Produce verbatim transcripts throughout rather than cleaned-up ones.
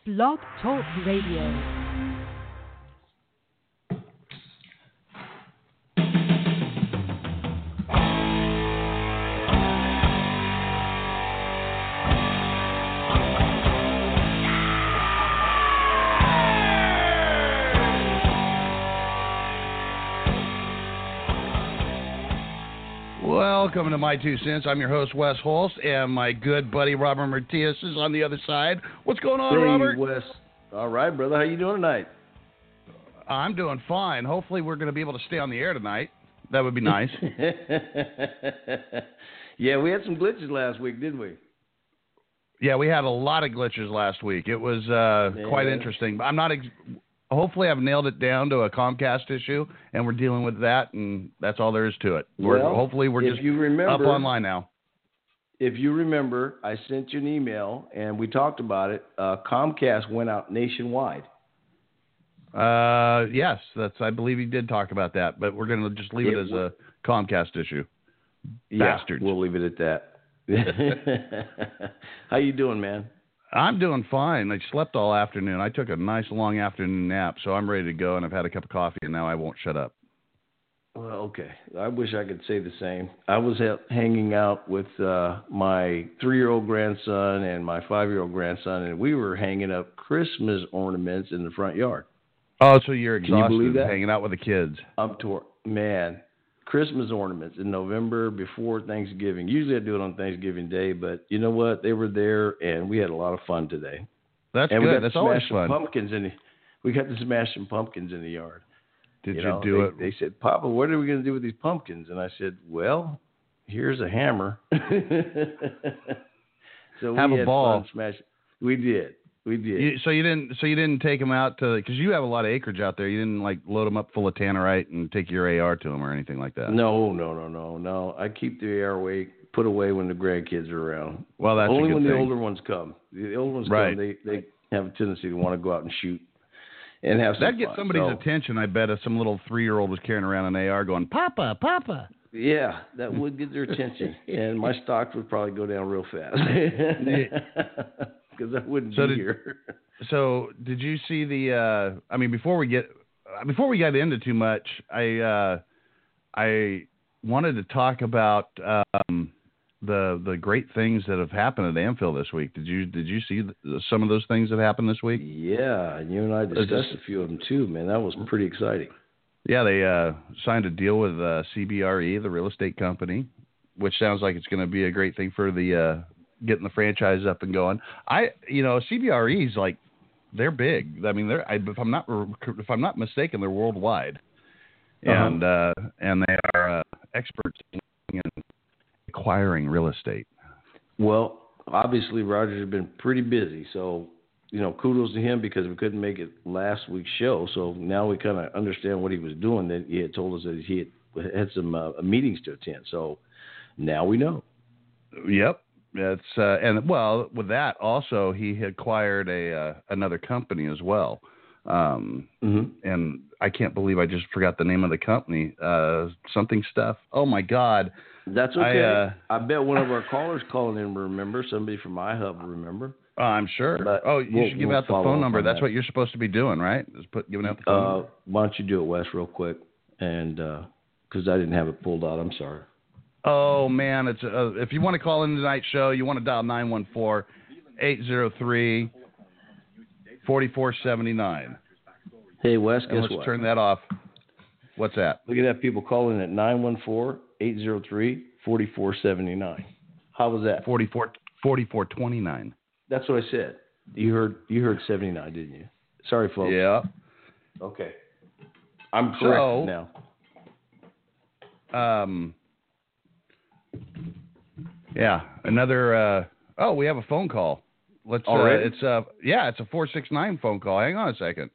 Blog Talk Radio. Welcome to My Two Cents. I'm your host, Wes Holst, and my good buddy Robert Matias is on the other side. What's going on, hey, Robert? Wes. All right, brother. How you doing tonight? I'm doing fine. Hopefully we're going to be able to stay on the air tonight. That would be nice. Yeah, we had some glitches last week, didn't we? Yeah, we had a lot of glitches last week. It was uh, yeah. quite interesting. But I'm not... Ex- Hopefully I've nailed it down to a Comcast issue, and we're dealing with that, and that's all there is to it. We're, well, hopefully we're just you remember, up online now. If you remember, I sent you an email, and we talked about it. Uh, Comcast went out nationwide. Uh, yes, that's. I believe he did talk about that, but we're going to just leave it, it as a Comcast issue. Yeah, Bastards. We'll leave it at that. How you doing, man? I'm doing fine. I slept all afternoon. I took a nice long afternoon nap, so I'm ready to go, and I've had a cup of coffee, and now I won't shut up. Well, okay. I wish I could say the same. I was ha- hanging out with uh, my three-year-old grandson and my five-year-old grandson, and we were hanging up Christmas ornaments in the front yard. Oh, so you're Can you exhausted believe that? hanging out with the kids. I'm tor- Man, Christmas ornaments in November before Thanksgiving. Usually I do it on Thanksgiving Day, but you know what? They were there, and we had a lot of fun today. That's and good. We got That's to always smash some fun. Pumpkins in the, we got to smash some pumpkins in the yard. Did you, you know, do they, it? They said, Papa, what are we going to do with these pumpkins? And I said, well, here's a hammer. So Have we a had ball. Fun smash. We did. We did. You, so you didn't. So you didn't take them out to because you have a lot of acreage out there. You didn't like load them up full of tannerite and take your A R to them or anything like that. No, no, no, no, no. I keep the A R away, put away when the grandkids are around. Well, that's only a good when thing. the older ones come. The older ones right. come, they they have a tendency to want to go out and shoot and have some that gets fun. somebody's so, attention. I bet if some little three-year-old was carrying around an A R going, "Papa, Papa." Yeah, that would get their attention, and my stocks would probably go down real fast because I wouldn't so be did, here. So, did you see the? Uh, I mean, before we get before we got into too much, I uh, I wanted to talk about um, the the great things that have happened at Amphil this week. Did you did you see the, some of those things that happened this week? Yeah, and you and I discussed a few of them too, man. That was pretty exciting. Yeah, they uh, signed a deal with uh, C B R E, the real estate company, which sounds like it's going to be a great thing for the uh, getting the franchise up and going. I, you know, C B R E is like they're big. I mean, they're I, if I'm not if I'm not mistaken, they're worldwide, uh-huh. and uh, and they are uh, experts in acquiring real estate. Well, obviously, Roger has been pretty busy, so. You know, kudos to him because we couldn't make it last week's show. So now we kind of understand what he was doing. That he had told us that he had, had some uh, meetings to attend. So now we know. Yep. That's uh, and well, with that also he acquired a uh, another company as well. Um, mm-hmm. And I can't believe I just forgot the name of the company. Uh, something stuff. Oh my God. That's okay. I, uh, I bet one of our callers calling in will remember. Somebody from iHub will remember. Oh, I'm sure. But oh, you we'll, should give we'll out the phone number. That's that. what you're supposed to be doing, right? Is put giving out the phone uh, number. Why don't you do it, Wes, real quick? And because uh, I didn't have it pulled out, I'm sorry. Oh man, it's uh, if you want to call in tonight's show, you want to dial nine one four, eight zero three, four four seven nine. Hey, Wes, and guess let's what? turn that off. What's that? We could have people call in at nine one four, eight zero three, four four seven nine. How was that? forty-four, forty-four twenty-nine. That's what I said. You heard you heard seventy-nine, didn't you? Sorry, folks. Yeah. Okay. I'm correct so, now. Um. Yeah. Another. Uh, oh, we have a phone call. Let's. Uh, it's uh. Yeah, it's a four six nine phone call. Hang on a second.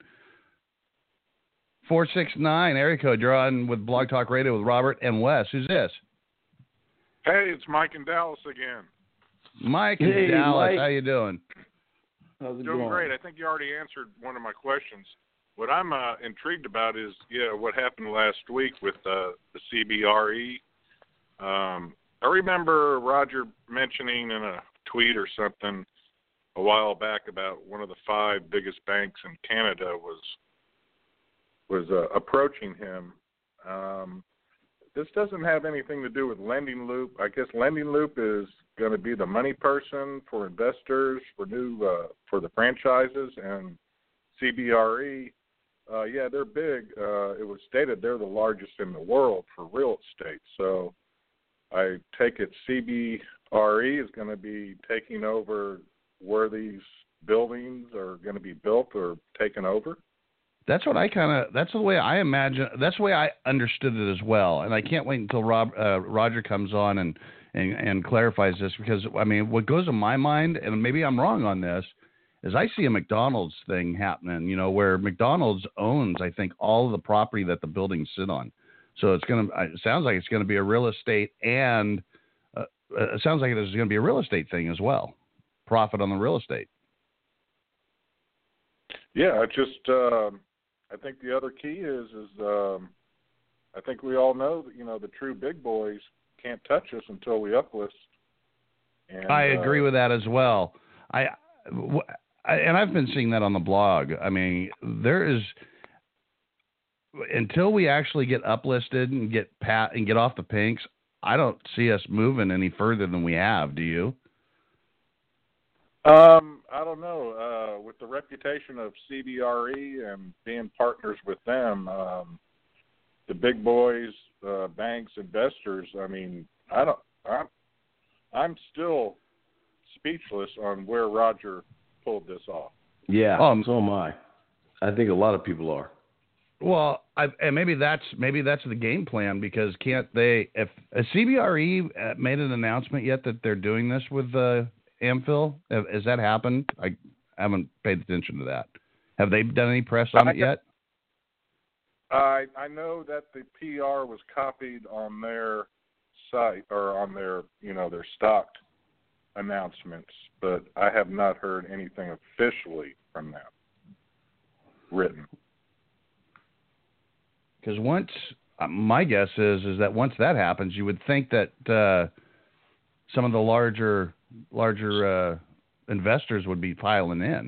Four six nine area code. You're on with Blog Talk Radio with Robert and Wes. Who's this? Hey, it's Mike in Dallas again. Mike in hey, Dallas. Mike. How you doing? How's it Doing going? great. I think you already answered one of my questions. What I'm uh, intrigued about is, yeah, what happened last week with uh, the C B R E. Um, I remember Roger mentioning in a tweet or something a while back about one of the five biggest banks in Canada was was uh, approaching him. Um, this doesn't have anything to do with Lending Loop. I guess Lending Loop is going to be the money person for investors, for new uh, for the franchises, and C B R E. Uh, yeah, they're big. Uh, it was stated they're the largest in the world for real estate. So I take it C B R E is going to be taking over where these buildings are going to be built or taken over. That's what I kind of, that's the way I imagine, that's the way I understood it as well. And I can't wait until Rob, uh, Roger comes on and, and, and clarifies this, because, I mean, what goes in my mind, and maybe I'm wrong on this, is I see a McDonald's thing happening, you know, where McDonald's owns, I think, all of the property that the buildings sit on. So it's going to, it sounds like it's going to be a real estate, and uh, it sounds like there's going to be a real estate thing as well. Profit on the real estate. Yeah, I just, um, I think the other key is, is um, I think we all know that, you know, the true big boys can't touch us until we uplist. And, I agree uh, with that as well. I, I, and I've been seeing that on the blog. I mean, there is, until we actually get uplisted and get pat and get off the pinks, I don't see us moving any further than we have. Do you? Um, I don't know. Uh, with the reputation of C B R E and being partners with them, um, the big boys, uh, banks, investors. I mean, I don't. I'm, I'm still speechless on where Roger pulled this off. Yeah, Um, so am I. I think a lot of people are. Well, I, and maybe that's maybe that's the game plan, because can't they? If has C B R E made an announcement yet that they're doing this with uh, Amphil? Has that happened? I haven't paid attention to that. Have they done any press on it yet? I I know that the P R was copied on their site, or on their, you know, their stocked announcements, but I have not heard anything officially from them written. Because once, uh, my guess is is that once that happens, you would think that uh, some of the larger larger uh, investors would be piling in.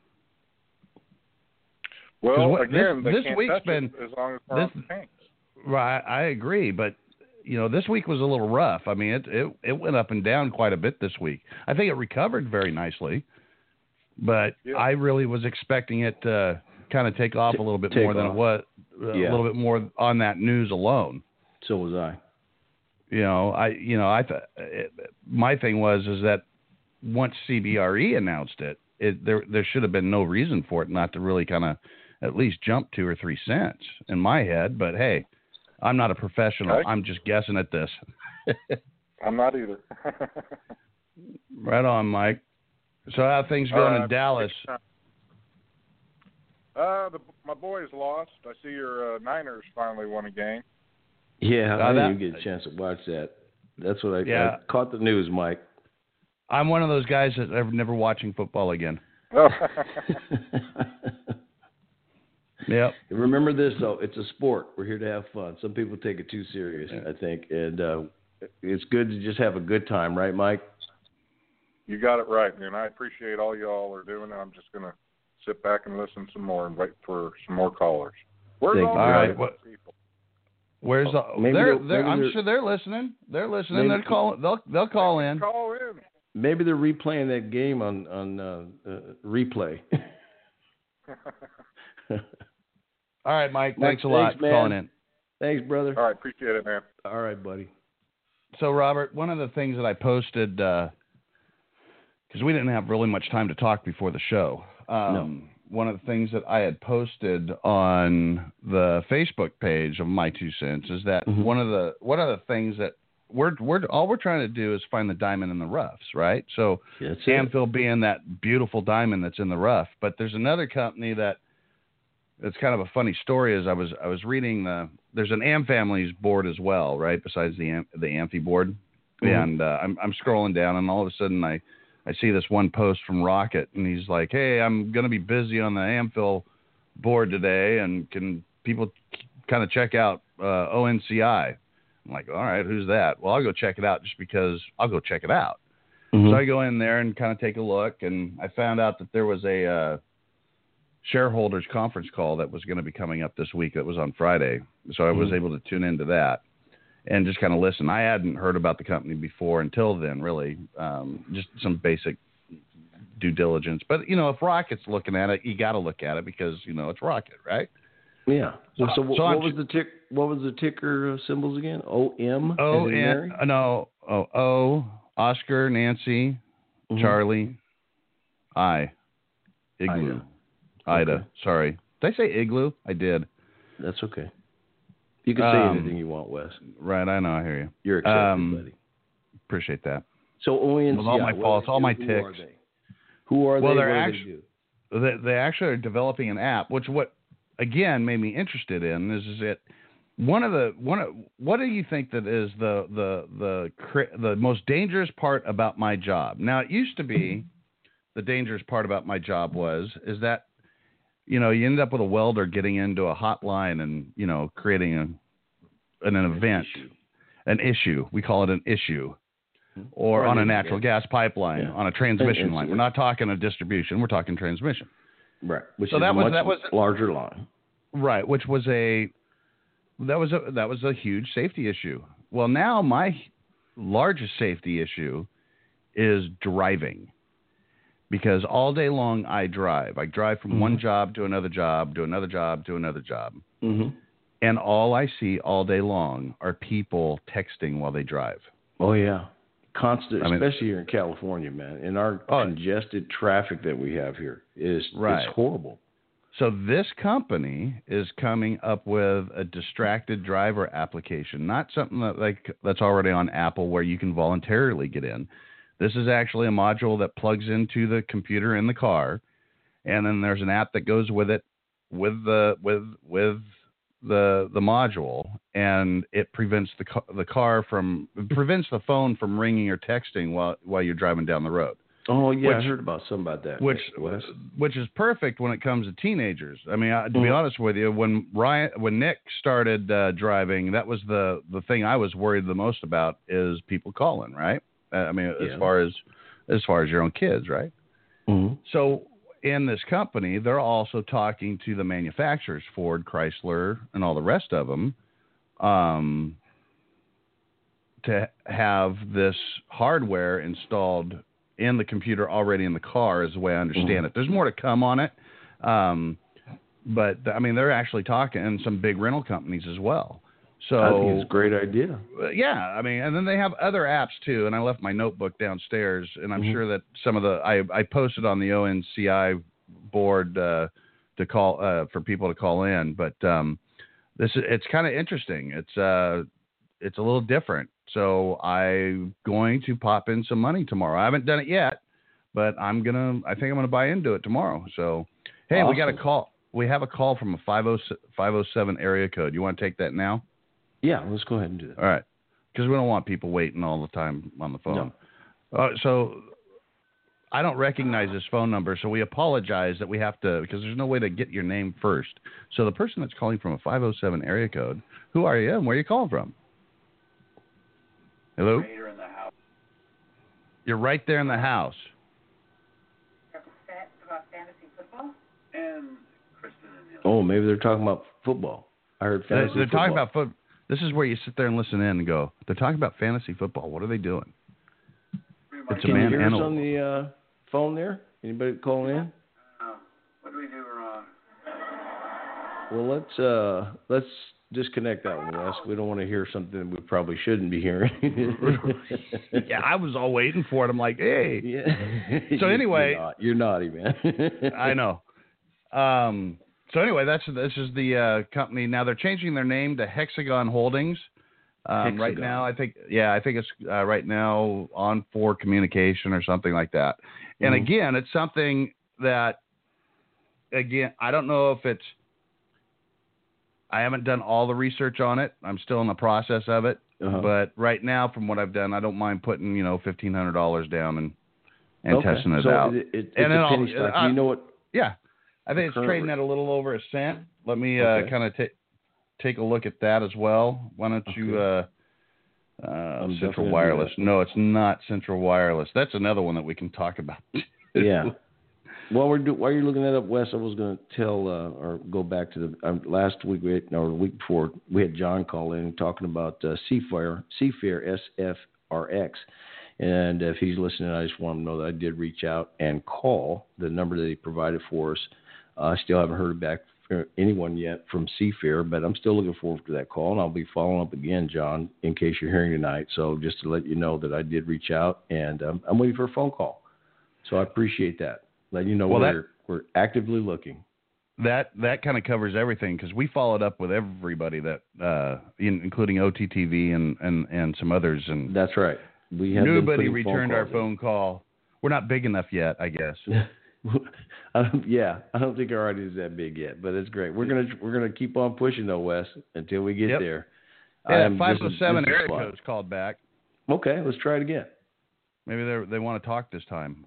Well, what, again, this, they this can't week's touch been it as long as we're this, on the tanks. Right, I agree, but you know, this week was a little rough. I mean, it, it it went up and down quite a bit this week. I think it recovered very nicely, but Yeah. I really was expecting it to kind of take off a little bit Take more than off. it was, a Yeah. little bit more on that news alone. So was I. You know, I you know I th- it, my thing was is that once C B R E announced it, it there there should have been no reason for it not to really kind of at least jump two or three cents in my head. But hey, I'm not a professional. Okay. I'm just guessing at this. I'm not either. Right on, Mike. So how are things going Uh, in Dallas? Uh, the, my boys lost. I see your uh, Niners finally won a game. Yeah, Uh, I that- didn't get a chance to watch that. That's what I, Yeah. I caught the news, Mike. I'm one of those guys that are never watching football again. Oh. Yep. Remember this, though. It's a sport. We're here to have fun. Some people take it too serious, I think. And uh, it's good to just have a good time, right, Mike? You got it right, man. I appreciate all y'all are doing. I'm just going to sit back and listen some more and wait for some more callers. Where's Thank all you. the All right, other what- people? Where's the? Maybe they're, they're- they're, maybe I'm they're- sure they're listening. They're listening. Maybe- They're calling. They'll they'll call in. Call in. Maybe they're replaying that game on, on uh, uh, replay. All right, Mike. Mike, Thanks a lot thanks, for man. calling in. Thanks, brother. All right, appreciate it, man. All right, buddy. So, Robert, one of the things that I posted, because we didn't have really much time to talk before the show, um, No. one of the things that I had posted on the Facebook page of My Two Cents is that Mhm. one of the one of the things that we're we're all we're trying to do is find the diamond in the roughs, right? So, That's it. Amphil being that beautiful diamond that's in the rough, but there's another company that it's kind of a funny story. As I was I was reading the there's an Am Families board as well, right? Besides the Am, the Amphi board, Mhm. and uh, I'm I'm scrolling down, and all of a sudden I I see this one post from Rocket, and he's like, "Hey, I'm gonna be busy on the Amphil board today, and can people kind of check out uh, O N C I?" I'm like, "All right, who's that?" Well, I'll go check it out just because I'll go check it out. Mm-hmm. So I go in there and kind of take a look, and I found out that there was a uh, shareholders conference call that was going to be coming up this week. That was on Friday, so I was mm-hmm. able to tune into that and just kind of listen. I hadn't heard about the company before until then, really, um, just some basic due diligence. But you know, if Rocket's looking at it, you got to look at it because you know it's Rocket, right? Yeah. So, so, so what was the tick? What was the ticker symbols again? O M. O N. No. O O. Oscar, Nancy, mm-hmm. Charlie, I. Igloo. Ida. Okay. Sorry. Did I say igloo? I did. That's okay. You can say um, anything you want, Wes. Right. I know. I hear you. You're accepted, um, buddy. Appreciate that. So O N C I. With all my faults, all my who ticks. Are they? Who are well, they? They're what actually, do they, do? they, they actually are developing an app, which what again made me interested in is is it one of the one of what do you think that is the the the the most dangerous part about my job? Now it used to be the dangerous part about my job was is that you know you end up with a welder getting into a hotline and you know creating a an, an event, issue. an issue. We call it an issue. Or, or on a natural gas pipeline, yeah. on a transmission line. We're not talking a distribution. We're talking transmission. Right. Which so is that a was much that was larger line. Right. Which was a that was a that was a huge safety issue. Well, now my largest safety issue is driving, because all day long I drive. I drive from mm-hmm. one job to another job, to another job, to another job, mm-hmm. and all I see all day long are people texting while they drive. Oh yeah. Constant, I mean, especially here in California, man. And our oh, congested traffic that we have here is right. it's horrible. So this company is coming up with a distracted driver application, not something that like that's already on Apple where you can voluntarily get in. This is actually a module that plugs into the computer in the car, and then there's an app that goes with it, with the with with the the module, and it prevents the car, the car from prevents the phone from ringing or texting while while you're driving down the road. Oh yeah, which, I heard about some about that. Which Wes. which is perfect when it comes to teenagers. I mean, I, to mm-hmm. be honest with you, when Ryan when Nick started uh, driving, that was the the thing I was worried the most about is people calling, right? Uh, I mean, yeah. as far as as far as your own kids, right? Mm-hmm. So. In this company, they're also talking to the manufacturers, Ford, Chrysler, and all the rest of them, um, to have this hardware installed in the computer already in the car, is the way I understand mm-hmm. it. There's more to come on it, um, but I mean, they're actually talking, and some big rental companies as well. So I think it's a great idea. Yeah, I mean, and then they have other apps too. And I left my notebook downstairs, and I'm mm-hmm. sure that some of the I, I posted on the O N C I board uh, to call uh, for people to call in. But um, this is it's kind of interesting. It's uh, it's a little different. So I'm going to pop in some money tomorrow. I haven't done it yet, but I'm gonna. I think I'm gonna buy into it tomorrow. So hey, awesome. we got a call. We have a call from a five oh seven area code. You want to take that now? Yeah, let's go ahead and do that. All right, because we don't want people waiting all the time on the phone. No. Uh, so I don't recognize this phone number, so we apologize that we have to, because there's no way to get your name first. So the person that's calling from a five oh seven area code, who are you and where are you calling from? Hello? Right here in the house. You're right there in the house. About fantasy football? And Kristen and him. Oh, maybe they're talking about football. I heard fantasy they're, they're football. talking about football. This is where you sit there and listen in and go, they're talking about fantasy football. What are they doing? It's Can a man you hear and us a... on the uh, phone there? Anybody calling in? Uh, what do we do wrong? Well, let's uh, let's disconnect that one, Wes. We don't want to hear something we probably shouldn't be hearing. Yeah, I was all waiting for it. I'm like, hey. Yeah. So anyway, you're, not, you're naughty, man. I know. Um. So anyway, that's this is the uh, company. Now they're changing their name to Hexagon Holdings. Um, Hexagon. Right now, I think, yeah, I think it's uh, right now on for communication or something like that. And Mm-hmm. again, it's something that, again, I don't know if it's, I haven't done all the research on it. I'm still in the process of it. Uh-huh. But right now, from what I've done, I don't mind putting, you know, fifteen hundred dollars down and, and okay. testing it so out. It, it, it's and a then penny I'll, stock. uh, Do you know what? Yeah. I think it's current trading rate? at a little over a cent. Let me Okay. uh, kind of take take a look at that as well. Why don't you? Uh, Uh, Central Wireless. No, it's not Central Wireless. That's another one that we can talk about. Yeah. While we're do, while you're looking that up, Wes, I was going to tell uh, or go back to the um, last week we had, or the week before we had John call in talking about uh, Seafair, Seafair S F R X, and if he's listening, I just want him to know that I did reach out and call the number that he provided for us. Uh, I still haven't heard back from anyone yet from Seafair, but I'm still looking forward to that call, and I'll be following up again, John, in case you're hearing tonight. So just to let you know that I did reach out, and um, I'm waiting for a phone call. So I appreciate that. Let you know well, we're that, we're actively looking. That that kind of covers everything because we followed up with everybody that, uh, in, including O T T V and, and, and some others. And that's right. We have nobody returned phone our phone in. call. We're not big enough yet, I guess. I don't, yeah, I don't think our audience is that big yet, but it's great. We're gonna we're gonna keep on pushing though, Wes, until we get yep. there. Yeah, five oh seven area code's called back. Okay, let's try it again. Maybe they they want to talk this time.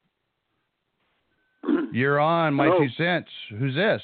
You're on my Hello. two cents. Who's this?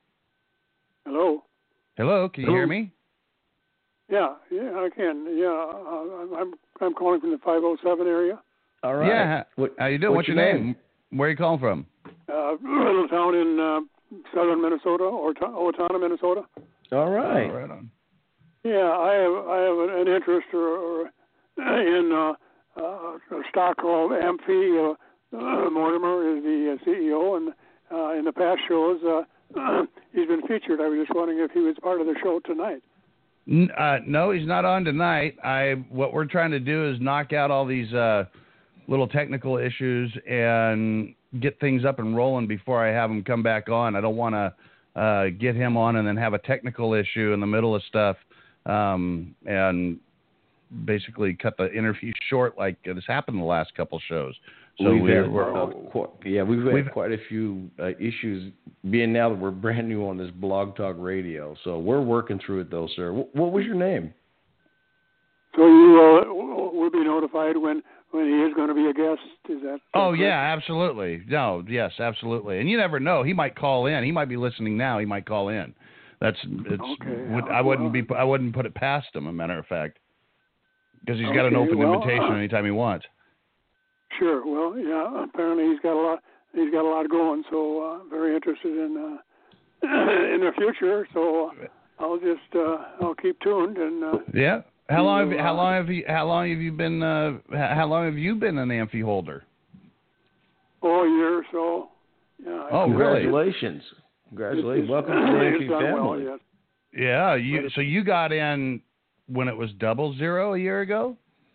Hello. Hello. Can you Hello. hear me? Yeah, yeah, I can. Yeah, uh, I'm I'm calling from the five oh seven area. All right. Yeah. What, how you doing? What's, what's your name? name? Where are you calling from? Uh, a little town in uh, southern Minnesota, or Owatonna, Minnesota. All right. Oh, right on. Yeah, I have I have an interest or, or in uh, uh, a stock called Amphi. Uh, Uh, Mortimer is the uh, C E O, and uh, in the past shows, uh, he's been featured. I was just wondering if he was part of the show tonight. Uh, no, he's not on tonight. I what we're trying to do is knock out all these uh, little technical issues and get things up and rolling before I have him come back on. I don't want to uh, get him on and then have a technical issue in the middle of stuff um, and basically cut the interview short like it has happened in the last couple shows. So we've we're, had, we're uh, quite, yeah, we've had we've, quite a few uh, issues being now that we're brand new on this Blog Talk Radio. So we're working through it, though, sir. W- what was your name? So you uh, will be notified when, when he is going to be a guest. Is that? Oh correct? yeah, absolutely. No, yes, absolutely. And you never know. He might call in. He might be listening now. He might call in. That's it's. Okay. Would, I wouldn't be. I wouldn't put it past him. A matter of fact, because he's okay, got an open well, invitation uh, anytime he wants. Sure. Well, yeah. Apparently, he's got a lot. He's got a lot going. So, uh, very interested in uh, in the future. So, uh, I'll just uh, I'll keep tuned and. Uh, yeah. How long? Have you, uh, how long have you? How long have you been? Uh, how long have you been an Amphi holder? Oh, a year or so. Yeah. Oh, really? Congratulations! Congratulations! Welcome to the Amphi family. Well, yes. Yeah. You. So you got in when it was double zero a year ago.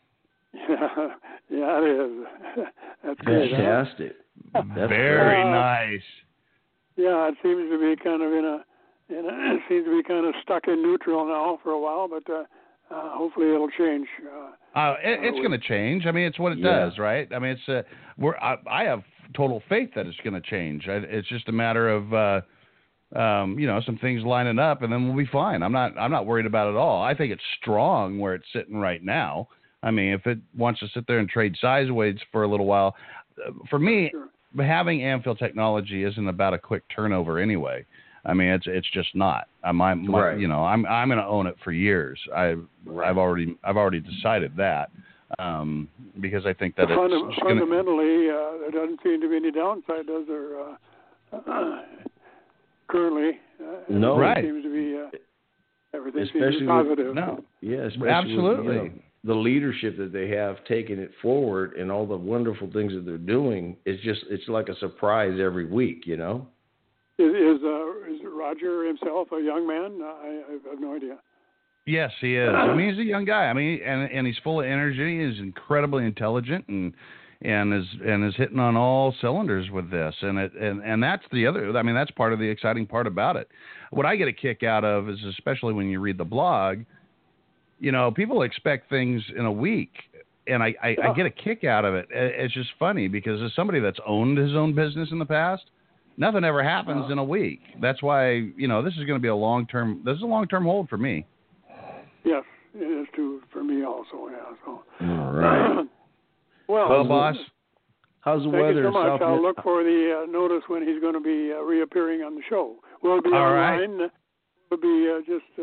Yeah. Yeah, it is. That's great. Fantastic. Huh? That's very uh, nice. Yeah, it seems to be kind of in a, in a, it seems to be kind of stuck in neutral now for a while, but uh, uh, hopefully it'll change. Uh, uh, it, uh, it's going to change. I mean, it's what it yeah. does, right? I mean, it's uh, we're. I, I have total faith that it's going to change. I, it's just a matter of, uh, um, you know, some things lining up, and then we'll be fine. I'm not. I'm not worried about it at all. I think it's strong where it's sitting right now. I mean, if it wants to sit there and trade sideways for a little while, for me, sure. having Amphi technology isn't about a quick turnover anyway. I mean, it's it's just not. I'm, I'm right. you know, I'm I'm going to own it for years. I right. I've already I've already decided that um, because I think that Funda- it's gonna, fundamentally uh, there doesn't seem to be any downside, does there? Uh, uh, currently, uh, no, right. Seems to be uh, everything especially seems to be positive. With, no, yeah, especially absolutely. With, you know, the leadership that they have taken it forward and all the wonderful things that they're doing is just, it's like a surprise every week, you know? Is is, uh, is Roger himself a young man? I, I have no idea. Yes, he is. I mean, he's a young guy. I mean, and and he's full of energy. He's incredibly intelligent and and is and is hitting on all cylinders with this. And it and, and that's the other. I mean, that's part of the exciting part about it. What I get a kick out of is, especially when you read the blog, you know, people expect things in a week, and I, I, I get a kick out of it. It's just funny because as somebody that's owned his own business in the past, nothing ever happens in a week. That's why, you know, this is going to be a long-term, this is a long-term hold for me. Yes, it is too for me also, yeah. So. All right. well, well, boss. How's the thank weather? you so much. South I'll Mid- look for the uh, notice when he's going to be uh, reappearing on the show. Will it be All online? right. Will it be uh, just... Uh,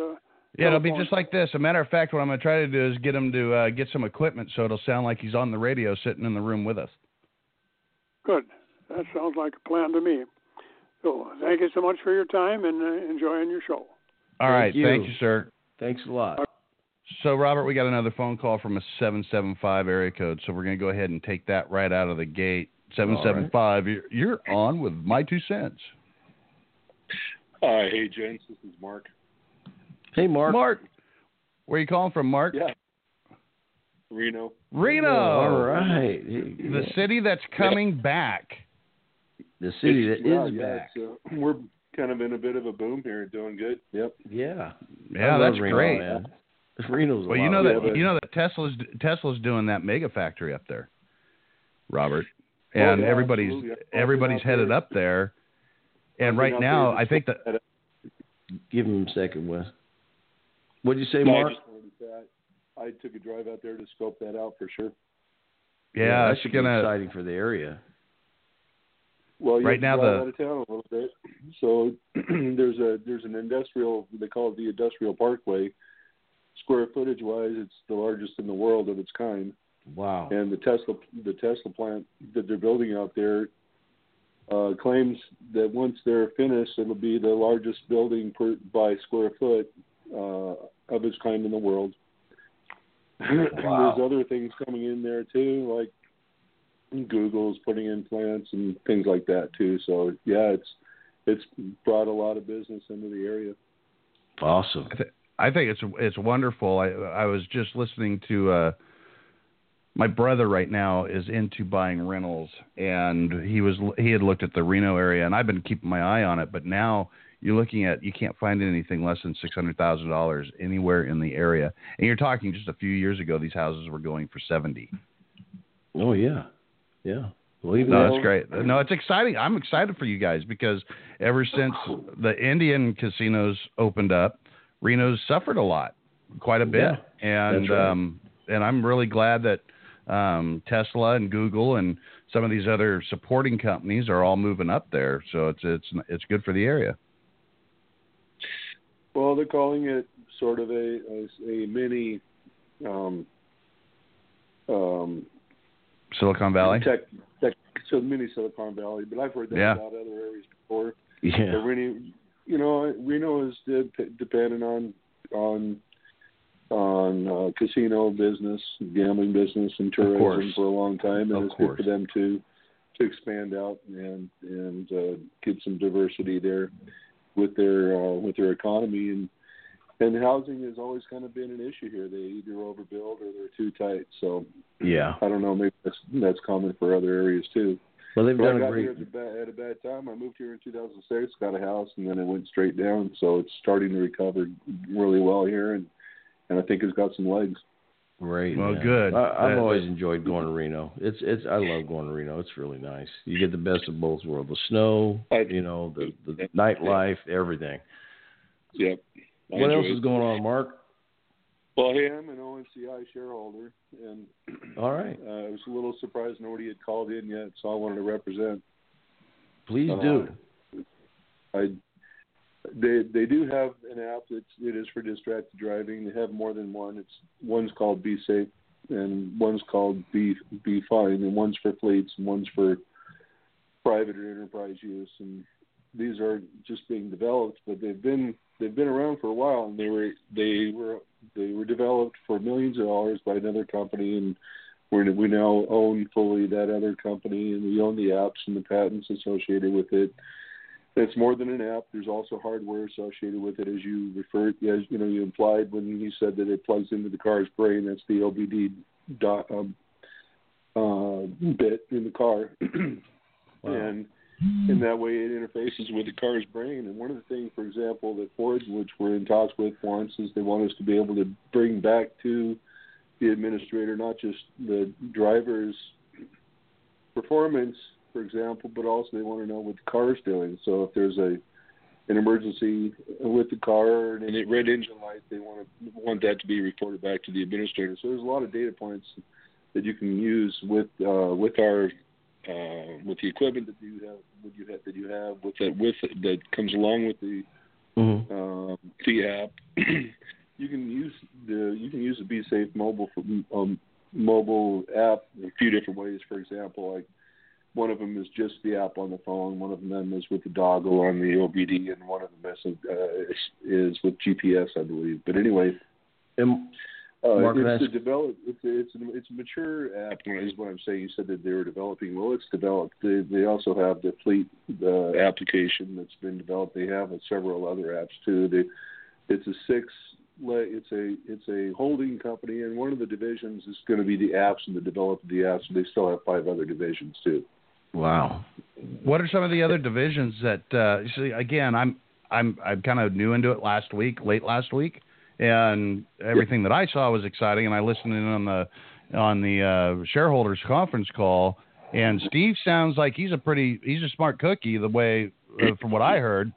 Yeah, it'll be just like this. A matter of fact, what I'm going to try to do is get him to uh, get some equipment so it'll sound like he's on the radio sitting in the room with us. Good. That sounds like a plan to me. So thank you so much for your time and uh, enjoying your show. All Thank right. you. Thank you, sir. Thanks a lot. So, Robert, we got another phone call from a seven seven five area code, so we're going to go ahead and take that right out of the gate. seven seven five, right. you're, you're on with My Two Cents. Uh, hey, gents, this is Mark. Hey, Mark. Mark. Where are you calling from, Mark? Yeah. Reno. Reno. All right. The city that's coming yeah. back. The city it's, that yeah, is yeah, back. Uh, we're kind of in a bit of a boom here, doing good. Yep. Yeah. Yeah, that's Reno, great. Man. Reno's well, a you know lot that yeah, you know that Tesla's Tesla's doing that mega factory up there, Robert, and oh, yeah, everybody's absolutely. everybody's headed there. up there. And right now, I think that. Give him a second, Wes. What did you say, no, Mark? I just wanted that. I took a drive out there to scope that out for sure. Yeah, yeah that it's should gonna, be exciting for the area. Well, you right now drive the out of town a little bit. So there's a there's an industrial. They call it the Industrial Parkway. Square footage wise, it's the largest in the world of its kind. Wow. And the Tesla the Tesla plant that they're building out there uh, claims that once they're finished, it'll be the largest building per, by square foot uh, of its kind in the world. Wow. There's other things coming in there too, like Google's putting in plants and things like that too. So yeah, it's it's brought a lot of business into the area. Awesome. I, th- I think it's it's wonderful. I I was just listening to. Uh, My brother right now is into buying rentals, and he was he had looked at the Reno area, and I've been keeping my eye on it. But now you're looking at you can't find anything less than six hundred thousand dollars anywhere in the area, and you're talking just a few years ago these houses were going for seventy. Oh yeah, yeah. Well, even no, that's great. No, it's exciting. I'm excited for you guys because ever since the Indian casinos opened up, Reno's suffered a lot, quite a bit, yeah, and that's right. um, and I'm really glad that. Um, Tesla and Google and some of these other supporting companies are all moving up there, so it's it's it's good for the area. Well, they're calling it sort of a a, a mini um, um, Silicon Valley. Tech, tech, so mini Silicon Valley, but I've heard that yeah. about other areas before. Yeah. But Reno, you know, Reno is de- dependent on on. on uh, casino business, gambling business, and tourism for a long time, and of it's course. good for them to to expand out and and uh, get some diversity there with their uh, with their economy. And and housing has always kind of been an issue here. They either overbuild or they're too tight. So yeah, I don't know. Maybe that's that's common for other areas too. Well, they've but done I got a great. Here at, a bad, at a bad time. I moved here in two thousand six, got a house, and then it went straight down. So it's starting to recover really well here, and. And I think it's got some legs. Great. Well, man. Good. I, I've that, always enjoyed going to Reno. It's it's. I love going to Reno. It's really nice. You get the best of both worlds: the snow, I, you know, the the nightlife, everything. Yep. I what else it. is going on, Mark? Well, hey, I'm an O N C I shareholder, and all right. Uh, I was a little surprised nobody had called in yet, so I wanted to represent. Please uh, do. I. They they do have an app that it is for distracted driving. They have more than one. It's one's called Be Safe, and one's called Be Be Fine, and one's for fleets, and one's for private or enterprise use. And these are just being developed, but they've been they've been around for a while, and they were they were they were developed for millions of dollars by another company, and we we now own fully that other company, and we own the apps and the patents associated with it. It's more than an app. There's also hardware associated with it, as you referred, as you know, you implied when you said that it plugs into the car's brain. That's the O B D dot, um, uh, bit in the car, wow. And in that way it interfaces with the car's brain. And one of the things, for example, that Ford, which we're in talks with once, is they want us to be able to bring back to the administrator not just the driver's performance, for example, but also they want to know what the car is doing. So if there's a an emergency with the car and a red engine light, they want to want that to be reported back to the administrator. So there's a lot of data points that you can use with uh, with our uh, with the equipment that you have, what you have that you have with that with that comes along with the mm-hmm. uh, the app, you can use the you can use the BeSafe mobile for, um, mobile app in a few different ways. For example, like one of them is just the app on the phone, one of them is with the dongle on the O B D, and one of them is, uh, is, is with G P S, I believe. But anyway, and uh, Mark, it's a develop. It's a, it's, a, it's a mature app. Is what I'm saying. You said that they were developing. Well, it's developed. They, they also have the Fleet uh, application that's been developed. They have several other apps too. They, it's a six. It's a it's a holding company, and one of the divisions is going to be the apps and the develop of the apps. And they still have five other divisions too. Wow. What are some of the other divisions that? Uh, see, again, I'm I'm I'm kind of new into it last week, late last week, and everything that I saw was exciting. And I listened in on the on the uh, shareholders conference call, and Steve sounds like he's a pretty he's a smart cookie. The way uh, from what I heard.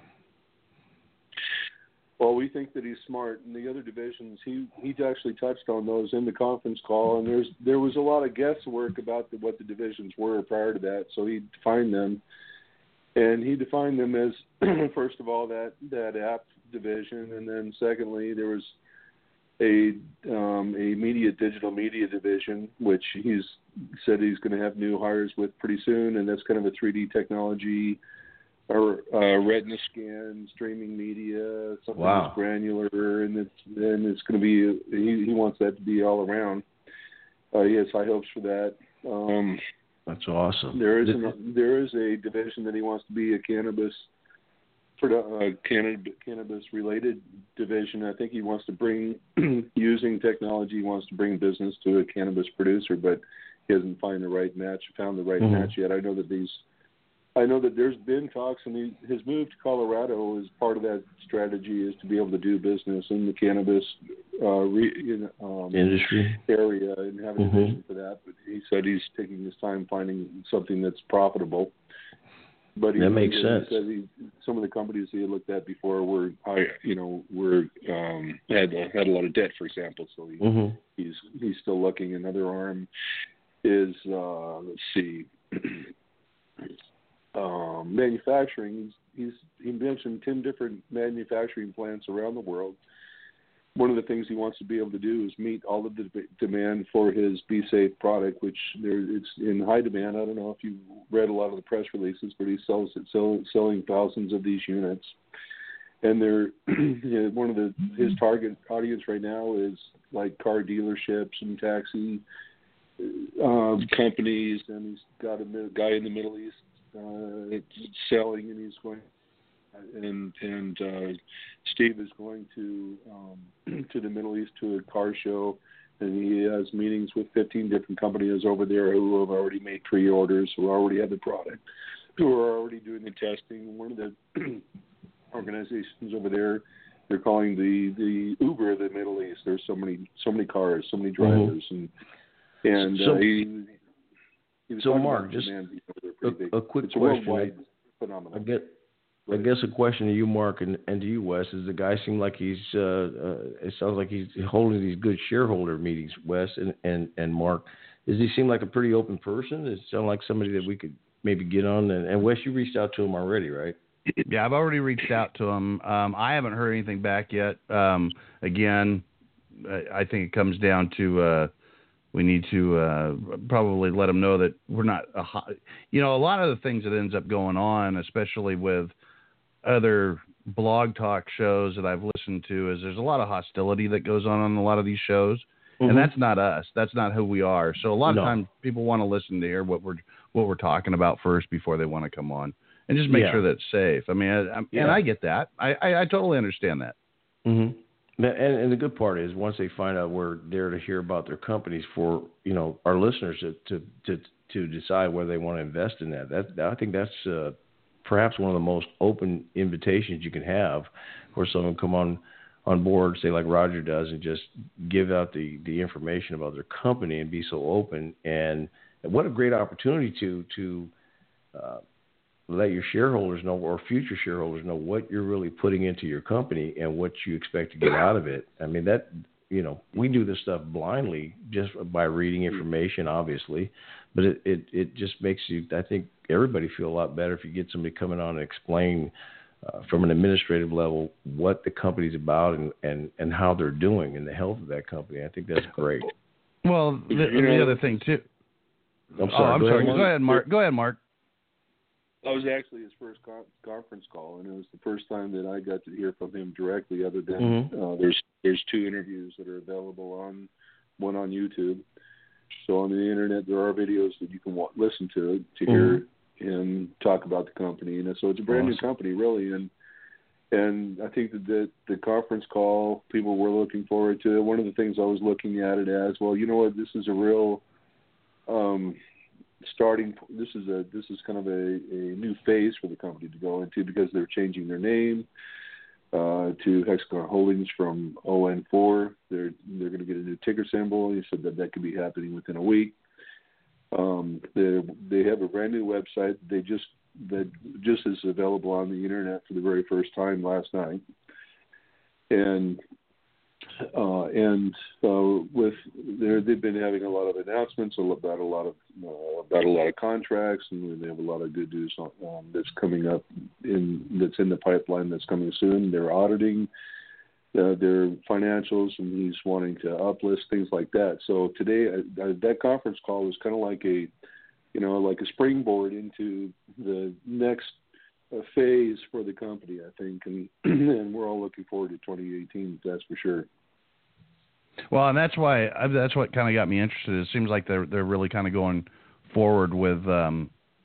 Well, we think that he's smart. In the other divisions, he he actually touched on those in the conference call, and there's there was a lot of guesswork about the, what the divisions were prior to that. So he defined them, and he defined them as first of all that that app division, and then secondly there was a um, a media digital media division, which he's said he's going to have new hires with pretty soon, and that's kind of a three D technology. Or uh, retina scan, streaming media, something wow. that's granular, and it's and it's going to be. He, he wants that to be all around. Uh, he has high hopes for that. Um, that's awesome. There is an, there is a division that he wants to be a cannabis, uh, cannabis cannabis related division. I think he wants to bring using technology. He wants to bring business to a cannabis producer, but he hasn't found the right match. Found the right mm-hmm. match yet. I know that these. I know that there's been talks, and he, his move to Colorado is part of that strategy is to be able to do business in the cannabis uh, re, in, um, industry area and have a mm-hmm. division for that. But he said he's taking his time finding something that's profitable. But he, that makes he, sense. He said he, some of the companies he had looked at before were, high, you know, were um, had had a lot of debt, for example. So he, mm-hmm. he's he's still looking. Another arm is uh, let's see. Um, manufacturing. He's, he's he mentioned ten different manufacturing plants around the world. One of the things he wants to be able to do is meet all of the demand for his BeSafe product, which there it's in high demand. I don't know if you read a lot of the press releases, but he sells it, sell, selling thousands of these units. And they're you know, one of the his target audience right now is like car dealerships and taxi um, companies, and he's got a guy in the Middle East. Uh, selling, and he's going, and and uh, Steve is going to um, to the Middle East to a car show, and he has meetings with fifteen different companies over there who have already made pre-orders, who already have the product, who are already doing the testing. One of the organizations over there, they're calling the the Uber of the Middle East. There's so many so many cars, so many drivers, mm-hmm. and and so, uh, he. So, Mark, just a, a quick it's question. A worldwide phenomenon. I get, I guess a question to you, Mark, and, and to you, Wes, is the guy seem like he's, uh, uh, it sounds like he's holding these good shareholder meetings, Wes and, and, and Mark. Does he seem like a pretty open person? Does it sound like somebody that we could maybe get on? And, and Wes, you reached out to him already, right? Yeah, I've already reached out to him. Um, I haven't heard anything back yet. Um, again, I think it comes down to, uh, we need to uh, probably let them know that we're not, a hot, you know, a lot of the things that ends up going on, especially with other blog talk shows that I've listened to, is there's a lot of hostility that goes on on a lot of these shows. Mm-hmm. And that's not us. That's not who we are. So a lot no. of times people want to listen to hear what we're, what we're talking about first before they want to come on, and just make yeah. sure that it's safe. I mean, I, yeah. and I get that. I, I, I totally understand that. Mm-hmm. And, and the good part is once they find out we're there to hear about their companies for, you know, our listeners to to to, to decide whether they want to invest in that. That I think that's uh, perhaps one of the most open invitations you can have, where someone come on on board, say like Roger does, and just give out the, the information about their company and be so open. And, and what a great opportunity to to uh, let your shareholders know, or future shareholders know, what you're really putting into your company and what you expect to get out of it. I mean, that, you know, we do this stuff blindly just by reading information, obviously, but it, it, it just makes you, I think, everybody feel a lot better if you get somebody coming on and explain uh, from an administrative level what the company's about and, and, and how they're doing and the health of that company. I think that's great. Well, the, You the know, other thing too. I'm sorry. Oh, I'm go sorry. Ahead, Go ahead, Mark. Go ahead, Mark. I was actually his first con- conference call, and it was the first time that I got to hear from him directly. Other than Mm-hmm. uh, there's there's two interviews that are available on one on YouTube. So on the internet, there are videos that you can wa- listen to to hear Mm-hmm. him talk about the company. And so it's a brand Awesome. new company, really. And and I think that the, the conference call, people were looking forward to it. One of the things I was looking at it as, well, you know what, this is a real um, starting. This is a this is kind of a, a new phase for the company to go into because they're changing their name uh, to Hexagon Holdings from O N four. They're they're going to get a new ticker symbol. He said that that could be happening within a week. Um, they they have a brand new website. They just that just is available on the internet for the very first time last night, and uh, and uh, with they've been having a lot of announcements about a lot of uh, about a lot of contracts, and they have a lot of good news on, um, that's coming up in that's in the pipeline that's coming soon. They're auditing uh, their financials, and he's wanting to uplist things like that. So today, uh, that conference call was kind of like a you know, like a springboard into the next uh, phase for the company, I think, and and we're all looking forward to twenty eighteen. That's for sure. Well, and that's why I, that's what kind of got me interested. It seems like they're they're really kind of going forward with, um,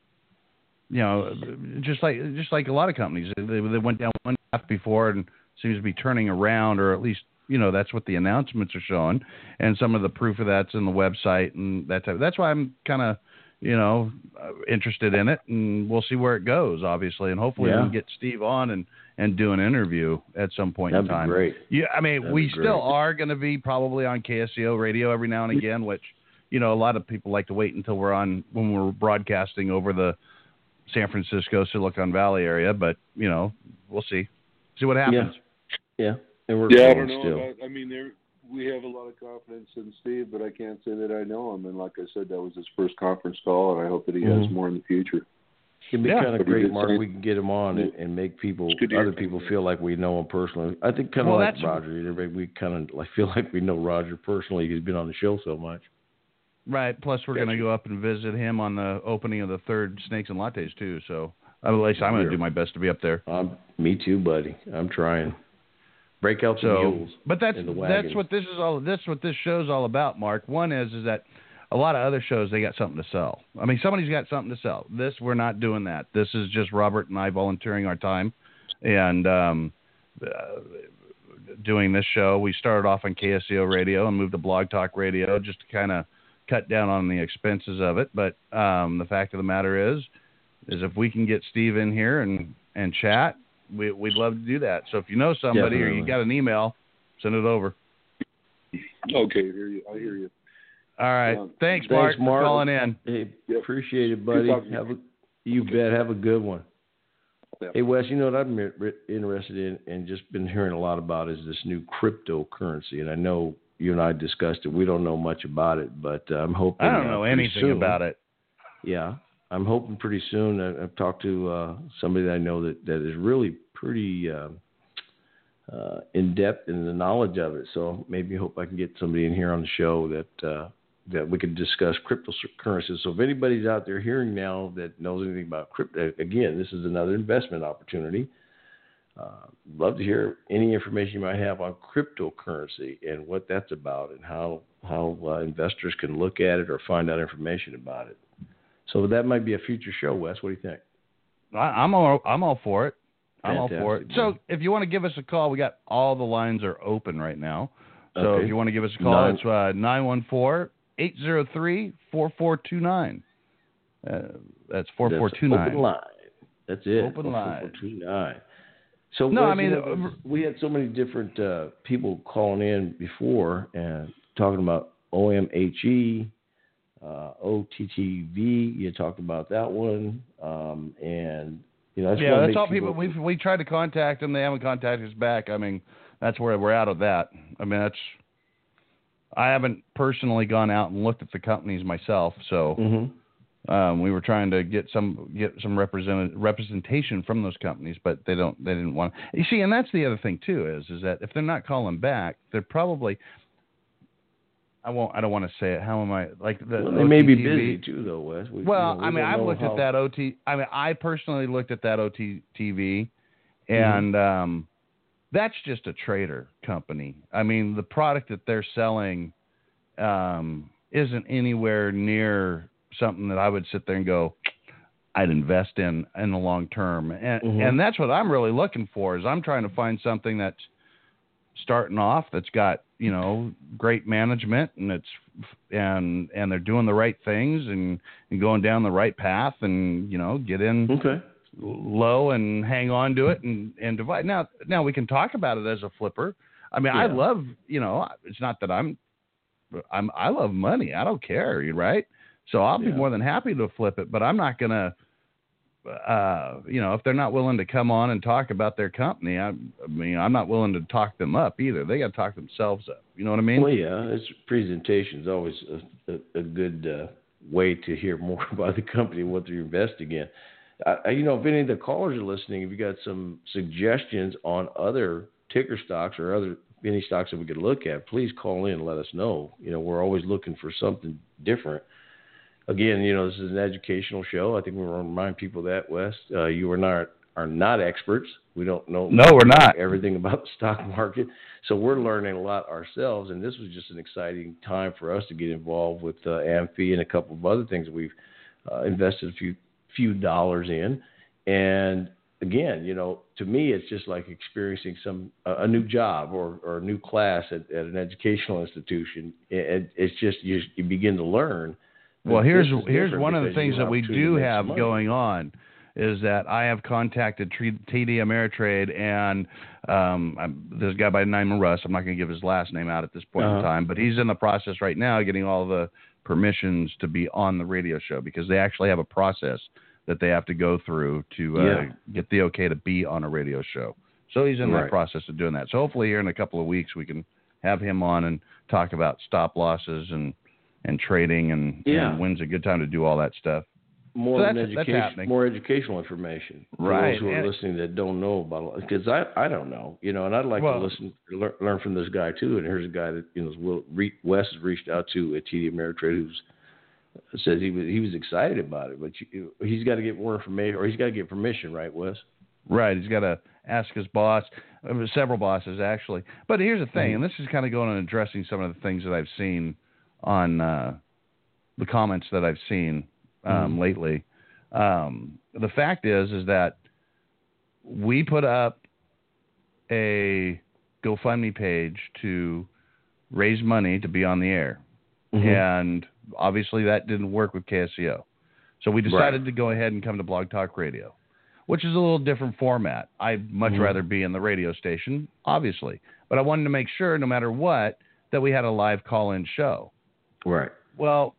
you know, just like just like a lot of companies. They, they went down one path before and seems to be turning around, or at least you know that's what the announcements are showing, and some of the proof of that's in the website and that type. That's why I'm kind of you know, uh, interested in it, and we'll see where it goes, obviously, and hopefully Yeah. we can get Steve on and, and do an interview at some point That'd in time. be great. Yeah, I mean, That'd we be great. still are going to be probably on K S C O radio every now and again, which, you know, a lot of people like to wait until we're on when we're broadcasting over the San Francisco, Silicon Valley area, but, you know, we'll see. See what happens. Yeah, yeah. And we're Yeah, I going don't know. still. About, I mean, there we have a lot of confidence in Steve, but I can't say that I know him. And like I said, that was his first conference call, and I hope that he Mm-hmm. has more in the future. It'd be Yeah. kind of But he great, did Mark. say- We can get him on and, and make people, It's good to hear other from people, you. feel like we know him personally. I think kind of Well, like that's- Roger. Everybody, we kind of like feel like we know Roger personally. He's been on the show so much. Right. Plus, we're going to go up and visit him on the opening of the third Snakes and Lattes, too. So, at least I'm going to do my best to be up there. Um, me too, buddy. I'm trying. Break out the So, mules. but that's and the that's wagons. what this is all. That's what this show's all about, Mark. One is is that a lot of other shows they got something to sell. I mean, somebody's got something to sell. This we're not doing that. This is just Robert and I volunteering our time and um, uh, doing this show. We started off on K S C O radio and moved to Blog Talk Radio just to kind of cut down on the expenses of it. But um, the fact of the matter is, is if we can get Steve in here and and chat. We, we'd love to do that. So if you know somebody Definitely. or you got an email, send it over. Okay, I hear you. I hear you. All right. Um, Thanks, Thanks, Mark, Mark. for calling in. Hey, Yep. appreciate it, Good buddy. talking to you. Have a, you bet. Have a good one. Yeah. Hey, Wes, you know what I'm re- interested in and just been hearing a lot about is this new cryptocurrency. And I know you and I discussed it. We don't know much about it, but uh, I'm hoping. I don't uh, know pretty anything soon- about it. Yeah. I'm hoping pretty soon. I, I've talked to uh, somebody that I know that, that is really pretty uh, uh, in-depth in the knowledge of it. So maybe hope I can get somebody in here on the show that uh, that we can discuss cryptocurrencies. So if anybody's out there hearing now that knows anything about crypto, again, this is another investment opportunity. Uh, love to hear any information you might have on cryptocurrency and what that's about and how, how uh, investors can look at it or find out information about it. So that might be a future show, Wes. What do you think? I, I'm all I'm all for it. I'm all for it. Fantastic, So man. if you want to give us a call, we got all the lines are open right now. So Okay. if you want to give us a call, Nine- it's uh, nine one four, eight zero three, four four two nine. Uh, that's four four two That's open nine. line. That's it. Open line. four four two nine. So No, Wes, I mean, you know, we had so many different uh, people calling in before and talking about O M H E. Uh, O T T V, you talked about that one, um, and you know, I just Yeah, wanna that's make all people. We we tried to contact them. They haven't contacted us back. I mean, that's where we're out of that. I mean, that's. I haven't personally gone out and looked at the companies myself, so Mhm. Um, we were trying to get some get some represent, representation from those companies, but they don't they didn't want. You see, and that's the other thing too is is that if they're not calling back, they're probably. I won't. I don't want to say it. How am I like the? Well, they may be busy too, though, Wes. We, well, you know, we I mean, I've looked how... at that O T. I mean, I personally looked at that O T T V, and mm-hmm. um, that's just a trader company. I mean, the product that they're selling um, isn't anywhere near something that I would sit there and go, I'd invest in in the long term. And mm-hmm. and that's what I'm really looking for. Is I'm trying to find something that's starting off that's got, you know, great management and it's and and they're doing the right things and, and going down the right path and, you know, get in okay. low and hang on to it and, and divide. Now now we can talk about it as a flipper. I mean, yeah. I love, you know, it's not that I'm I'm I love money. I don't care, right? So I'll be yeah. more than happy to flip it, but I'm not going to Uh, you know, if they're not willing to come on and talk about their company, I, I mean, I'm not willing to talk them up either. They got to talk themselves up. You know what I mean? Well, yeah, it's presentation is always a, a, a good uh, way to hear more about the company and what they're investing in. I, you know, if any of the callers are listening, if you got some suggestions on other ticker stocks or other any stocks that we could look at, please call in and let us know. You know, we're always looking for something different. Again, you know, this is an educational show. I think we want to remind people that, Wes, uh, you are not are not experts. We don't know no, we're not. everything about the stock market. So we're learning a lot ourselves, and this was just an exciting time for us to get involved with uh, Amphi and a couple of other things that we've uh, invested a few few dollars in. And again, you know, to me, it's just like experiencing some uh, a new job or, or a new class at, at an educational institution. It, it's just you, you begin to learn. Well, here's here's one of the things that we do have going on is that I have contacted T D Ameritrade and um, I'm, there's a guy by the name of Russ. I'm not going to give his last name out at this point uh-huh. in time, but he's in the process right now getting all the permissions to be on the radio show because they actually have a process that they have to go through to uh, yeah. get the okay to be on a radio show. So he's in right. that process of doing that. So hopefully here in a couple of weeks we can have him on and talk about stop losses and and trading and, yeah. and when's a good time to do all that stuff. More so than that's, education, that's more educational information. For right. those who are and listening that don't know about it, because I, I don't know, you know, and I'd like well, to listen, learn, learn from this guy too. And here's a guy that, you know, Will, Wes has reached out to at T D Ameritrade who's says he was, he was excited about it, but you, he's got to get more information or he's got to get permission, right, Wes? Right. He's got to ask his boss, several bosses actually. But here's the thing, mm-hmm. and this is kind of going on and addressing some of the things that I've seen on, uh, the comments that I've seen um, mm-hmm. lately. Um, the fact is, is that we put up a GoFundMe page to raise money to be on the air. Mm-hmm. And obviously that didn't work with K S C O. So we decided right. to go ahead and come to Blog Talk Radio, which is a little different format. I'd much mm-hmm. rather be in the radio station, obviously. But I wanted to make sure, no matter what, that we had a live call-in show. Right. Well,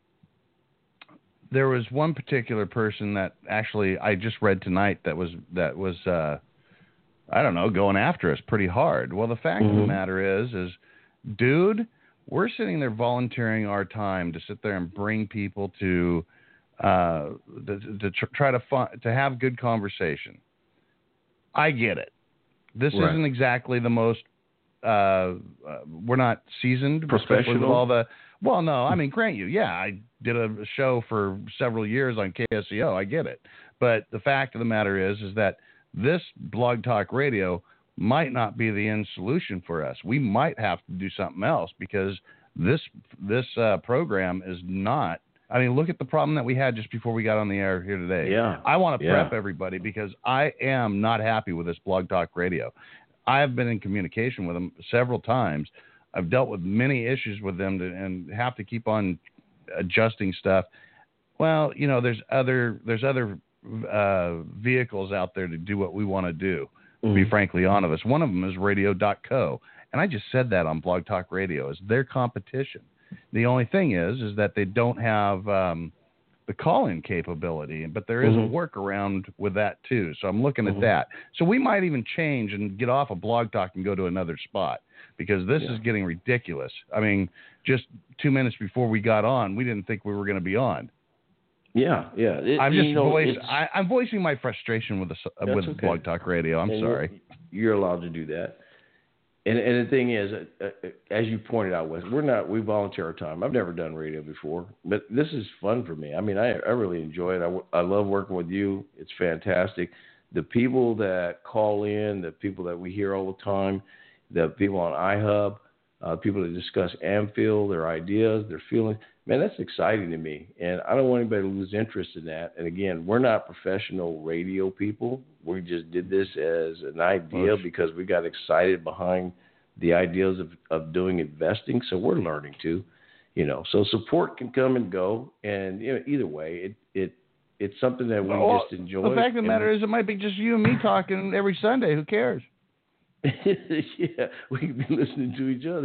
there was one particular person that actually I just read tonight that was that was uh, I don't know going after us pretty hard. Well, the fact mm-hmm. of the matter is, is dude, we're sitting there volunteering our time to sit there and bring people to uh, to, to tr- try to fun- to have good conversation. I get it. This right. isn't exactly the most. Uh, uh, we're not seasoned, professional. With all the well, no, I mean, grant you, yeah, I did a show for several years on K S C O. I get it, but the fact of the matter is, is that this Blog Talk Radio might not be the end solution for us. We might have to do something else because this this uh, program is not. I mean, look at the problem that we had just before we got on the air here today. Yeah, I want to yeah. prep everybody because I am not happy with this Blog Talk Radio. I have been in communication with them several times. I've dealt with many issues with them to, and have to keep on adjusting stuff. Well, you know, there's other there's other uh, vehicles out there to do what we want to do. To mm-hmm. be frankly honest, one of them is radio dot co, and I just said that on Blog Talk Radio is their competition. The only thing is, is that they don't have um, the call-in capability, but there is mm-hmm. a workaround with that too. So I'm looking mm-hmm. at that. So we might even change and get off of Blog Talk and go to another spot because this yeah. is getting ridiculous. I mean, just two minutes before we got on, we didn't think we were going to be on. Yeah, yeah. It, I'm just you know, voice. I, I'm voicing my frustration with the uh, with okay. Blog Talk Radio. I'm and sorry. You're, you're allowed to do that. And and the thing is, uh, uh, as you pointed out, Wes, we're not we volunteer our time. I've never done radio before, but this is fun for me. I mean, I I really enjoy it. I, I love working with you. It's fantastic. The people that call in, the people that we hear all the time, the people on iHub, uh, people that discuss Amfield, their ideas, their feelings. Man, that's exciting to me, and I don't want anybody to lose interest in that. And again, we're not professional radio people. We just did this as an idea because we got excited behind the ideas of, of doing investing. So we're learning too, you know. So support can come and go, and you know, either way, it it it's something that we well, just enjoy. The fact of the matter is, it might be just you and me talking every Sunday. Who cares? Yeah, we can be listening to each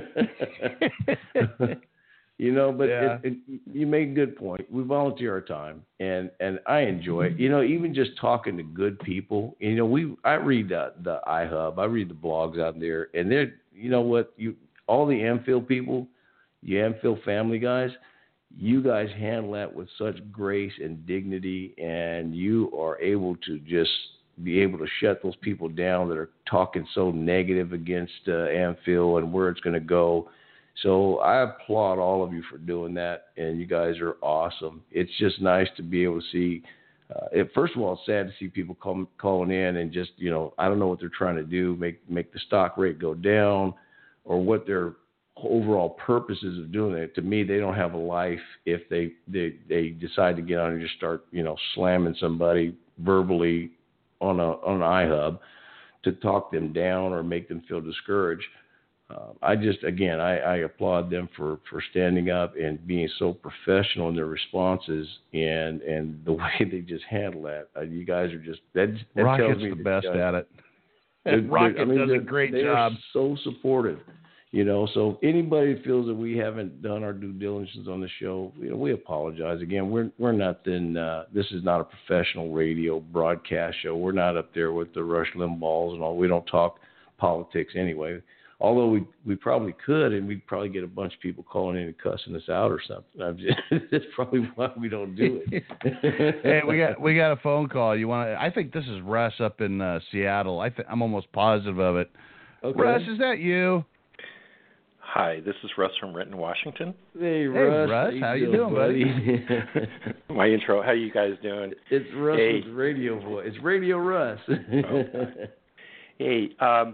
other. You know, but yeah. it, it, you make a good point. We volunteer our time, and, and I enjoy it. You know, even just talking to good people. You know, we I read the, the iHub, I read the blogs out there, and they're you know what you all the Amfield people, you Amfield family guys, you guys handle that with such grace and dignity, and you are able to just be able to shut those people down that are talking so negative against uh, Amfield and where it's going to go. So I applaud all of you for doing that, and you guys are awesome. It's just nice to be able to see. Uh, it, first of all, it's sad to see people come, calling in and just, you know, I don't know what they're trying to do, make make the stock rate go down, or what their overall purposes of doing it. To me, they don't have a life if they they, they decide to get on and just start, you know, slamming somebody verbally on a on an iHub to talk them down or make them feel discouraged. Uh, I just, again, I, I applaud them for, for standing up and being so professional in their responses and, and the way they just handle that. Uh, you guys are just, that, that Rocket's tells me the that best guys, at it. they're, Rocket they're, I mean, does a great they job. Are so supportive, you know. So anybody who feels that we haven't done our due diligence on the show, you know, we apologize. Again, we're we're not in. Uh, this is not a professional radio broadcast show. We're not up there with the Rush Limbaughs and all. We don't talk politics anyway. Although we we probably could, and we'd probably get a bunch of people calling in and cussing us out or something. I'm just, that's probably why we don't do it. Hey, we got we got a phone call. You want? I think this is Russ up in uh, Seattle. I th- I'm almost positive of it. Okay. Russ, is that you? Hi, this is Russ from Renton, Washington. Hey, Hey, Russ. Russ, how how you you doing, doing, buddy? My intro. How you guys doing? It's Russ Hey. with radio voice. It's Radio Russ. Oh. Hey, um,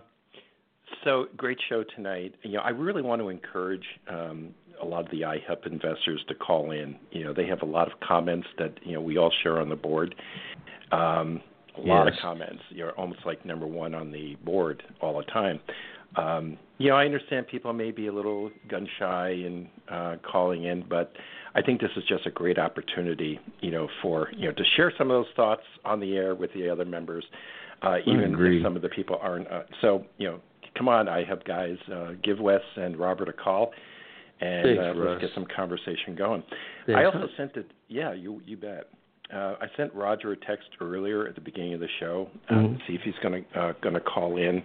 so great show tonight. You know, I really want to encourage um, a lot of the iHub investors to call in. You know, they have a lot of comments that you know we all share on the board. Um, a lot Yes. of comments. You're almost like number one on the board all the time. Um, you know, I understand people may be a little gun shy in uh, calling in, but I think this is just a great opportunity, you know, for you know to share some of those thoughts on the air with the other members, uh, even agree. if some of the people aren't. Uh, so, you know, come on, iHub guys, uh, give Wes and Robert a call, and Thanks, uh, Russ. let's get some conversation going. Thanks. I also sent it. Yeah, you you bet. Uh, I sent Roger a text earlier at the beginning of the show uh, Mhm. to see if he's going to uh, going to call in.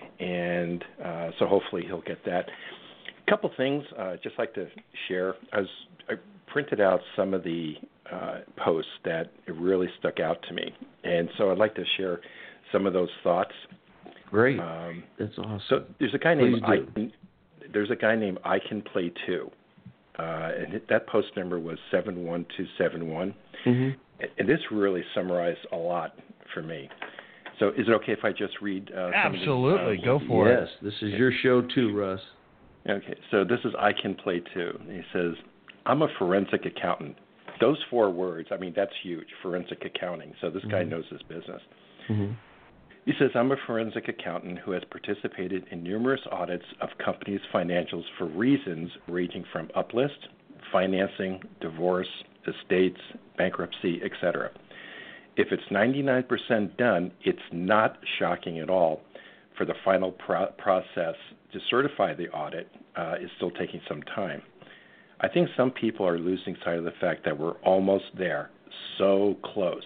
And uh, so hopefully he'll get that. A couple things uh, I'd just like to share. I, was, I printed out some of the uh, posts that really stuck out to me, and so I'd like to share some of those thoughts. Great. Um, That's awesome. so there's a guy named Please I can, there's a guy named I Can Play Too, uh, and that post number was seven one two seven one, mm-hmm. and this really summarized a lot for me. So is it okay if I just read uh, some Absolutely, of these, go for yes, it. this is your show too, Russ. Okay, so this is I Can Play Too. He says, I'm a forensic accountant. Those four words, I mean, that's huge, forensic accounting. So this guy Mhm. knows his business. Mm-hmm. He says, I'm a forensic accountant who has participated in numerous audits of companies' financials for reasons ranging from uplist, financing, divorce, estates, bankruptcy, et cetera. If it's ninety-nine percent done, it's not shocking at all for the final pro- process to certify the audit uh, is still taking some time. I think some people are losing sight of the fact that we're almost there, so close.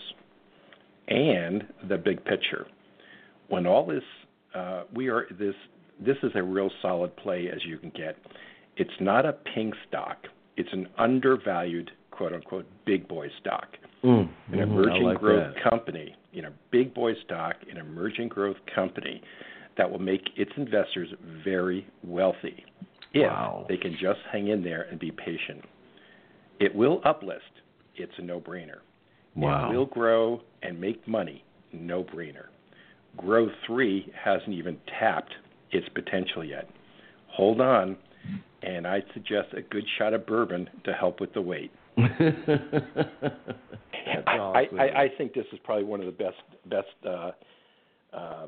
And the big picture. When all this, uh, we are this, this is a real solid play as you can get. It's not a pink stock. It's an undervalued quote unquote big boy stock. Mm, An mm, emerging like growth that. company, you know, big boy stock, an emerging growth company that will make its investors very wealthy if Wow. they can just hang in there and be patient. It will uplist. It's a no-brainer. Wow. It will grow and make money. No-brainer. Growth three hasn't even tapped its potential yet. Hold on, and I'd suggest a good shot of bourbon to help with the weight. I, awesome. I, I think this is probably one of the best best uh, uh,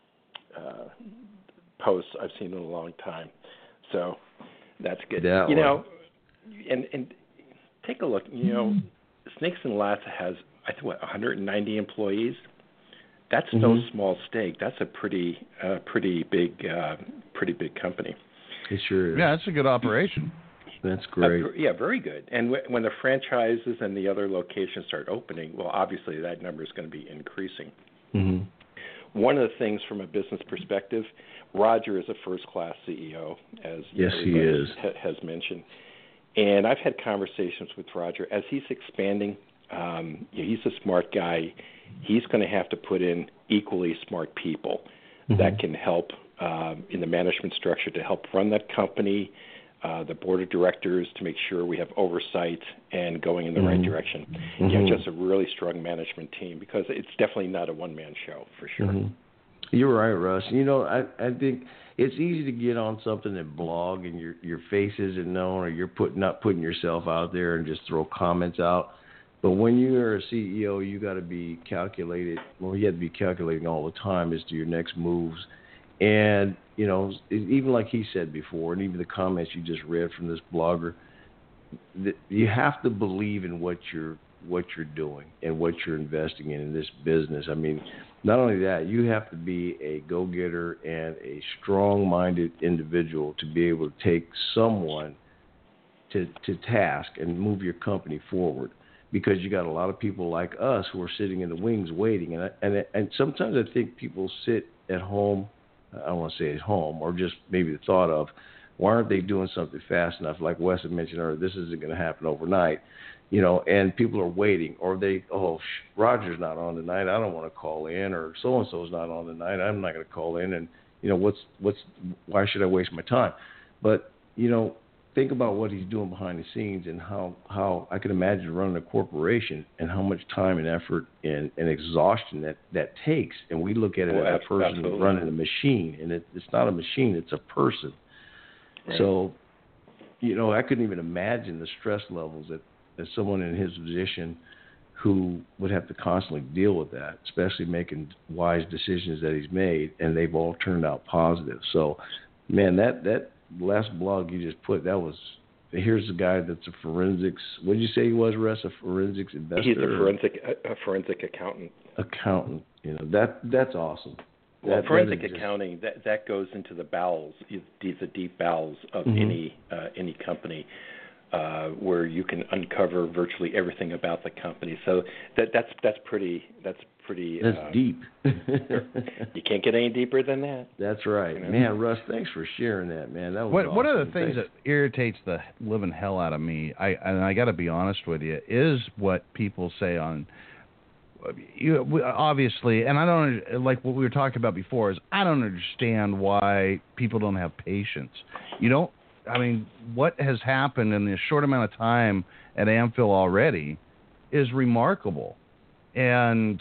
uh, posts I've seen in a long time. So that's good. That you one. know, and and take a look. You know, Snakes and Latsa has I think what one hundred ninety employees. That's mm-hmm. no small stake. That's a pretty uh, pretty big uh, pretty big company. It sure is. Yeah, it's a good operation. That's great. Uh, yeah, very good. And w- when the franchises and the other locations start opening, well, obviously that number is going to be increasing. Mm-hmm. One of the things from a business perspective, Roger is a first-class C E O, as yes, he is. Ha- has mentioned. And I've had conversations with Roger. As he's expanding, um, you know, he's a smart guy. He's going to have to put in equally smart people mm-hmm. that can help um, in the management structure to help run that company, Uh, the board of directors to make sure we have oversight and going in the mm-hmm. right direction. Mm-hmm. You know, just a really strong management team because it's definitely not a one-man show for sure. Mm-hmm. You're right, Russ. You know, I, I think it's easy to get on something and blog and your your face isn't known or you're put, not putting yourself out there and just throw comments out. But when you're a C E O, you got to be calculated. Well, you have to be calculating all the time as to your next moves. And, you know, even like he said before, and even the comments you just read from this blogger, you have to believe in what you're what you're doing and what you're investing in in this business. I mean, not only that, you have to be a go-getter and a strong-minded individual to be able to take someone to to task and move your company forward. Because you got a lot of people like us who are sitting in the wings waiting, and I, and and sometimes I think people sit at home. I don't want to say at home, or just maybe the thought of, why aren't they doing something fast enough? Like Wes had mentioned earlier, this isn't going to happen overnight, you know, and people are waiting, or they, oh, sh- Roger's not on tonight, I don't want to call in, or so-and-so's not on tonight, I'm not going to call in, and, you know, what's, what's, why should I waste my time? But, you know, think about what he's doing behind the scenes and how, how I can imagine running a corporation and how much time and effort and, and exhaustion that, that takes. And we look at it well, as a person absolutely. running a machine, and it, it's not a machine, it's a person. Right. So, you know, I couldn't even imagine the stress levels that, that someone in his position who would have to constantly deal with that, especially making wise decisions that he's made, and they've all turned out positive. So, man, that, that, last blog you just put, that was, here's a guy that's a forensics, what did you say he was, Russ, a forensics investor? He's a forensic a forensic accountant. Accountant, you know, that that's awesome. Well, that, forensic that accounting, that, that goes into the bowels, the deep bowels of mm-hmm. any uh, any company, uh, where you can uncover virtually everything about the company. So that that's that's pretty that's pretty that's uh, deep. You can't get any deeper than that. That's right, you know? Man. Russ, thanks for sharing that, man. That was what, awesome. One of the things thanks. that irritates the living hell out of me, I and I got to be honest with you, is what people say on. You obviously, and I don't like what we were talking about before. Is I don't understand why people don't have patience. You don't. I mean, what has happened in this short amount of time at Amphil already is remarkable, and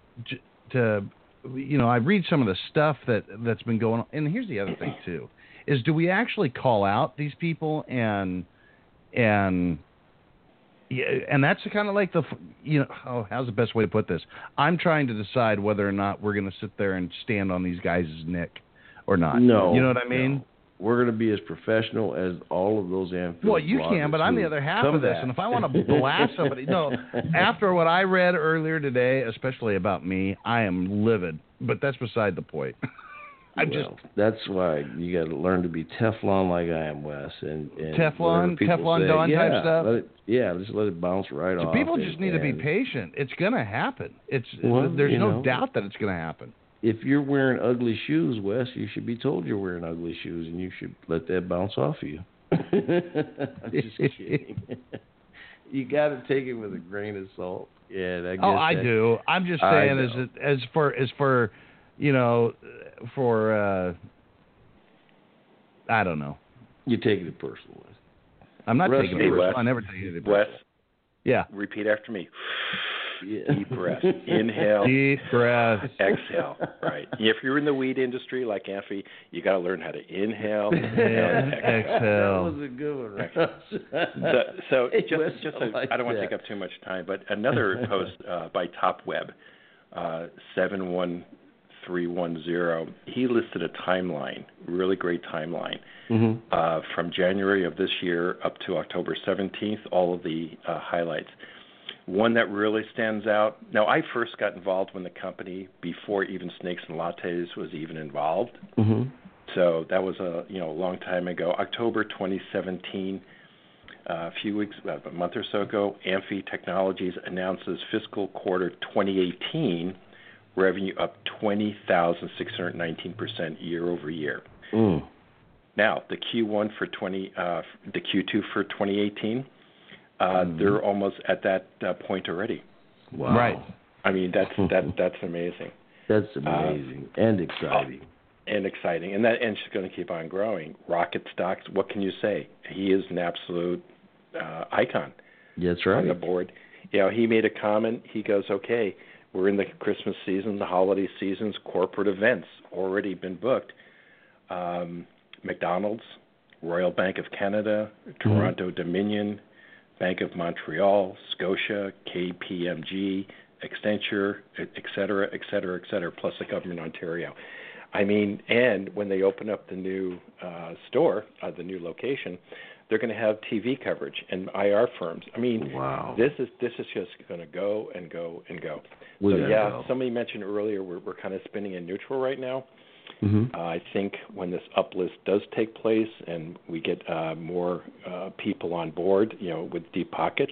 to you know, I read some of the stuff that that's been going on. And here's the other thing too: is do we actually call out these people and and Yeah, and that's kind of like the, you know, oh, how's the best way to put this? I'm trying to decide whether or not we're going to sit there and stand on these guys' neck or not. No. You know what I mean? No. We're going to be as professional as all of those Amphil. Well, you can, but I'm the other half of this. That. And if I want to blast somebody, no, after what I read earlier today, especially about me, I am livid. But that's beside the point. I well, just that's why you got to learn to be Teflon like I am, Wes. And, and Teflon, Teflon say, Don yeah, type stuff. Let it, yeah, just let it bounce right so off. People and, just need and, to be patient. It's going to happen. It's well, there's no know, doubt that it's going to happen. If you're wearing ugly shoes, Wes, you should be told you're wearing ugly shoes, and you should let that bounce off of you. I'm just kidding. you got to take it with a grain of salt. Yeah, I guess oh, I that, do. I'm just saying, as it, as for as for, you know, for uh, I don't know. You take it personal. I'm not Russ, taking it hey, personal. Wes, I never take it personal. Wes, yeah. repeat after me. Yeah. Deep breath. Inhale. Deep breath. Exhale. Right. If you're in the weed industry like Amphy, you got to learn how to inhale. Inhale. Exhale. That was a good one. Right. so, so Hey, just, Wes, just I a, like I don't want to that. take up too much time, but another post uh, by Top Web, uh, seven one three one zero. He listed a timeline, really great timeline, mm-hmm. uh, from January of this year up to October seventeenth. All of the uh, highlights. One that really stands out. Now, I first got involved when the company, before even Snakes and Lattes was even involved. Mm-hmm. So that was a you know a long time ago. October twenty seventeen, uh, a few weeks, about a month or so ago, Amphy Technologies announces fiscal quarter twenty eighteen revenue up twenty thousand six hundred nineteen percent year over year. Mm. Now, the Q one for twenty, uh, the Q two for twenty eighteen. Uh, mm. They're almost at that uh, point already. Wow. Right. I mean, that's that that's amazing. That's amazing uh, and exciting. And exciting, and that and she's going to keep on growing. Rocket Stocks. What can you say? He is an absolute uh, icon. That's right. On the board. You know, he made a comment. He goes, "Okay, we're in the Christmas season, the holiday seasons, corporate events already been booked. Um, McDonald's, Royal Bank of Canada, Toronto mm-hmm. Dominion, Bank of Montreal, Scotia, K P M G, Accenture, et cetera, et cetera, et cetera, plus the government of Ontario. I mean, and when they open up the new uh, store, uh, the new location, they're going to have T V coverage and I R firms. I mean, wow. this is this is just going to go and go and go. We so yeah, go. Somebody mentioned earlier we're we're kind of spinning in neutral right now. Mm-hmm. Uh, I think when this uplist does take place and we get uh, more uh, people on board, you know, with deep pockets,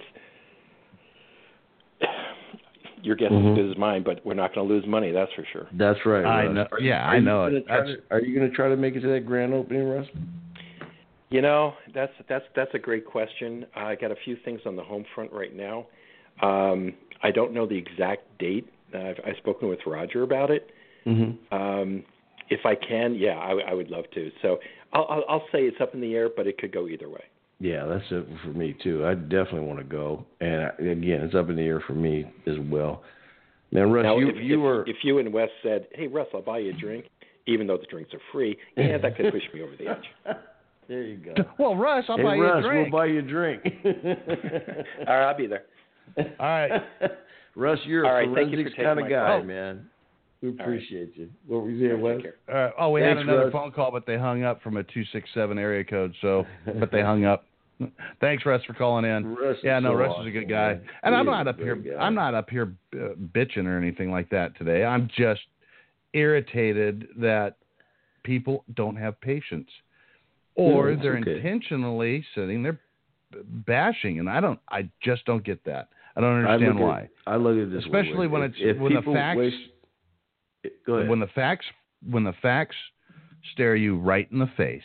your guess mm-hmm. is as good as mine, but we're not going to lose money, that's for sure. That's right. I Russ. know. Are, yeah, are I know you it. To, are you going to try to make it to that grand opening, Russ? You know, that's that's that's a great question. I got a few things on the home front right now. Um, I don't know the exact date. Uh, I've, I've spoken with Roger about it. Mm-hmm. Um, if I can, yeah, I, I would love to. So I'll, I'll, I'll say it's up in the air, but it could go either way. Yeah, that's it for me too. I definitely want to go, and I, again, it's up in the air for me as well. Man, Russ, now, you if, you if, were if you and Wes said, "Hey, Russ, I'll buy you a drink," even though the drinks are free, yeah, that could push me over the edge. There you go. Well, Russ, I'll hey, buy Russ, you a drink. we'll buy you a drink. All right, I'll be there. All right. Russ, you're All a right, thank you forensics for kind of taking my guy, call. man. We appreciate right. you. What were you saying, Wes? Uh, oh, we Thanks, had another Russ. phone call, but they hung up from a two six seven area code. So, but they hung up. Thanks, Russ, for calling in. Russ yeah, no, so Russ awesome, is a good guy, man. and He I'm is not a up here. great guy. I'm not up here uh, bitching or anything like that today. I'm just irritated that people don't have patience, or No, they're okay. intentionally sitting there bashing, and I don't. I just don't get that. I don't understand I why. At, I look at this especially way. when if, it's if when the people facts. Waste, go ahead. When the facts when the facts stare you right in the face,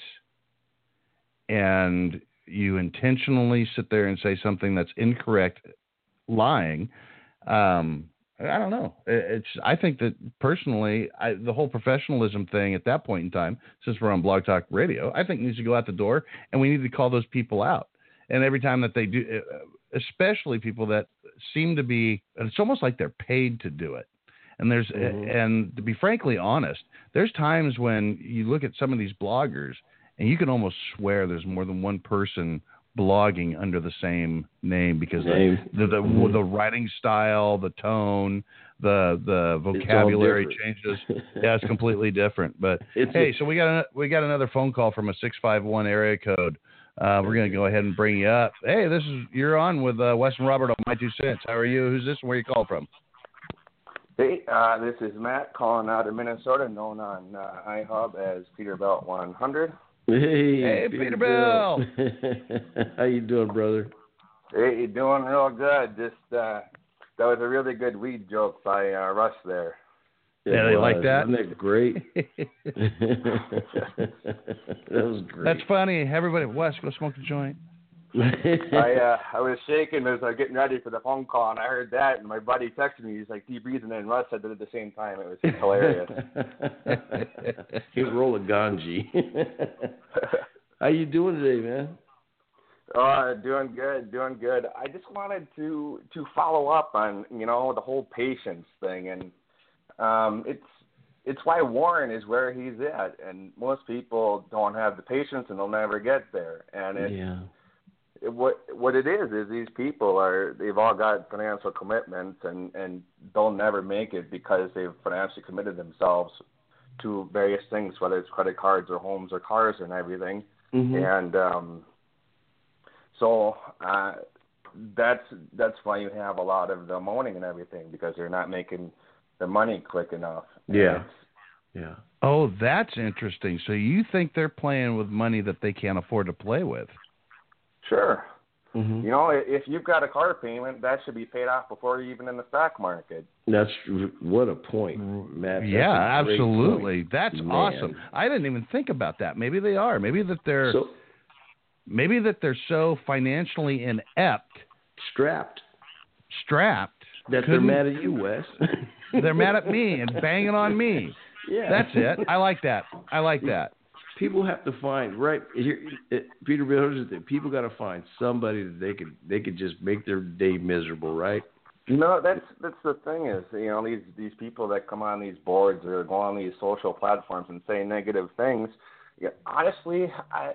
and you intentionally sit there and say something that's incorrect, lying. Um, I don't know. It's. I think that personally, I, the whole professionalism thing at that point in time, since we're on Blog Talk Radio, I think needs to go out the door, and we need to call those people out. And every time that they do, especially people that seem to be, it's almost like they're paid to do it. And there's, mm-hmm. and to be frankly honest, there's times when you look at some of these bloggers, and you can almost swear there's more than one person blogging under the same name because name. the the, the, mm-hmm. the writing style, the tone, the the vocabulary changes. Yeah, it's completely different. But it's hey, a, so we got a, we got another phone call from a six five one area code. Uh, we're going to go ahead and bring you up. Hey, this is you're on with uh, Wes and Robert on My Two Cents. How are you? Who's this and where you call from? Hey, uh, this is Matt calling out of Minnesota, known on uh, iHub as Peterbilt one hundred. Hey, hey Peterbilt. Peterbilt. How you doing, brother? Hey, doing real good. Just uh, that was a really good weed joke by uh, Russ there. Yeah, they like that? Isn't that great? That was great. That's funny. Everybody, Wes, go smoke a joint. I uh, I was shaking as I was getting ready for the phone call, and I heard that, and my buddy texted me. He's like, "Deep breathing," and Russ said it at the same time. It was hilarious. He was rolling ganji. How you doing today, man? Uh, doing good, doing good. I just wanted to to follow up on, you know, the whole patience thing, and um, it's it's why Warren is where he's at, and most people don't have the patience, and they'll never get there. And it's, Yeah. it, what what it is is these people are they've all got financial commitments, and and they'll never make it because they've financially committed themselves to various things, whether it's credit cards or homes or cars and everything, Mm-hmm. and um. So uh, that's that's why you have a lot of the moaning and everything, because they're not making the money quick enough. Yeah, yeah. Oh, that's interesting. So you think they're playing with money that they can't afford to play with? Sure. Mm-hmm. You know, if you've got a car payment, that should be paid off before you're even in the stock market. That's what a point, Matt. That's yeah, a great absolutely. point. That's Man. awesome. I didn't even think about that. Maybe they are. Maybe that they're. So, Maybe that they're so financially inept, strapped, strapped that they're mad at you, Wes. They're mad at me and banging on me. Yeah, that's it. I like that. I like that. People have to find right here, Peterbilt. That people got to find somebody that they could they could just make their day miserable, right? No, that's that's the thing is, you know, these these people that come on these boards or go on these social platforms and say negative things. Yeah, honestly, I.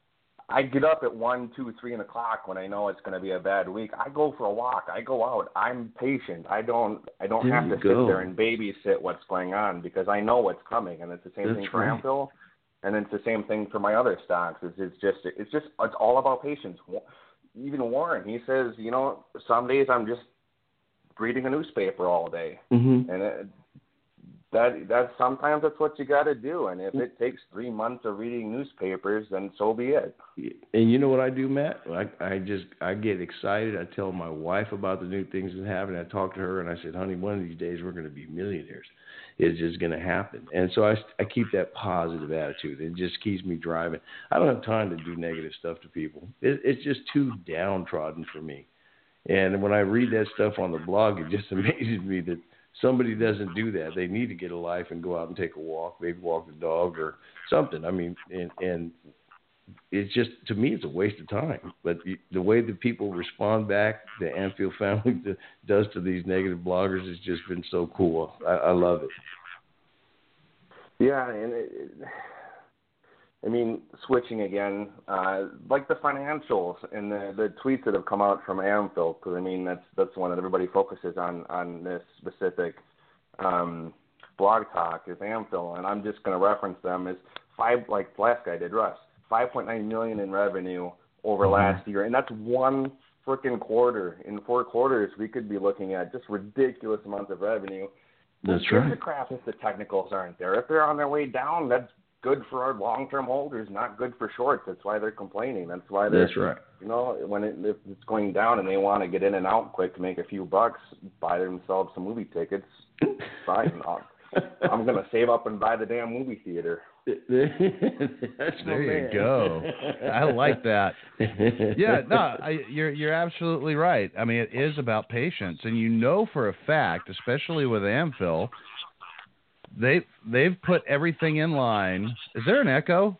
I get up at one, two, three o'clock when I know it's going to be a bad week. I go for a walk. I go out. I'm patient. I don't. I don't there have to go. sit there and babysit what's going on because I know what's coming, and it's the same That's thing for right. Amphil, and it's the same thing for my other stocks. It's, it's just. It's just. It's all about patience. Even Warren, he says, you know, some days I'm just reading a newspaper all day, mm-hmm. and it, that that's sometimes that's what you got to do. And if it takes three months of reading newspapers, then so be it. And you know what I do, Matt? I, I just I get excited. I tell my wife about the new things that happen. I talk to her and I said, honey, one of these days we're going to be millionaires. It's just going to happen. And so I, I keep that positive attitude. It just keeps me driving. I don't have time to do negative stuff to people. It, it's just too downtrodden for me. And when I read that stuff on the blog, it just amazes me that somebody doesn't do that. They need to get a life and go out and take a walk, maybe walk the dog or something. I mean, and, and it's just, to me, it's a waste of time. But the way that people respond back, the Amphil family does to these negative bloggers, has just been so cool. I, I love it. Yeah, and it, it, I mean, switching again, uh, like the financials and the, the tweets that have come out from Amphil, because I mean that's that's one that everybody focuses on on this specific um, blog talk is Amphil, and I'm just going to reference them as five, like the last guy did, Russ, five point nine million in revenue over mm-hmm. last year, and that's one freaking quarter. In four quarters, we could be looking at just ridiculous amounts of revenue. That's well, right. The crap if the technicals aren't there. If they're on their way down, that's good for our long-term holders, not good for shorts. That's why they're complaining. That's why they're, That's right. You know, when it, if it's going down and they want to get in and out quick to make a few bucks, buy themselves some movie tickets, fine. I'll, I'm going to save up and buy the damn movie theater. That's there you man. go. I like that. Yeah, no, I, you're you're absolutely right. I mean, it is about patience, and you know for a fact, especially with Amphil, They they've put everything in line. Is there an echo?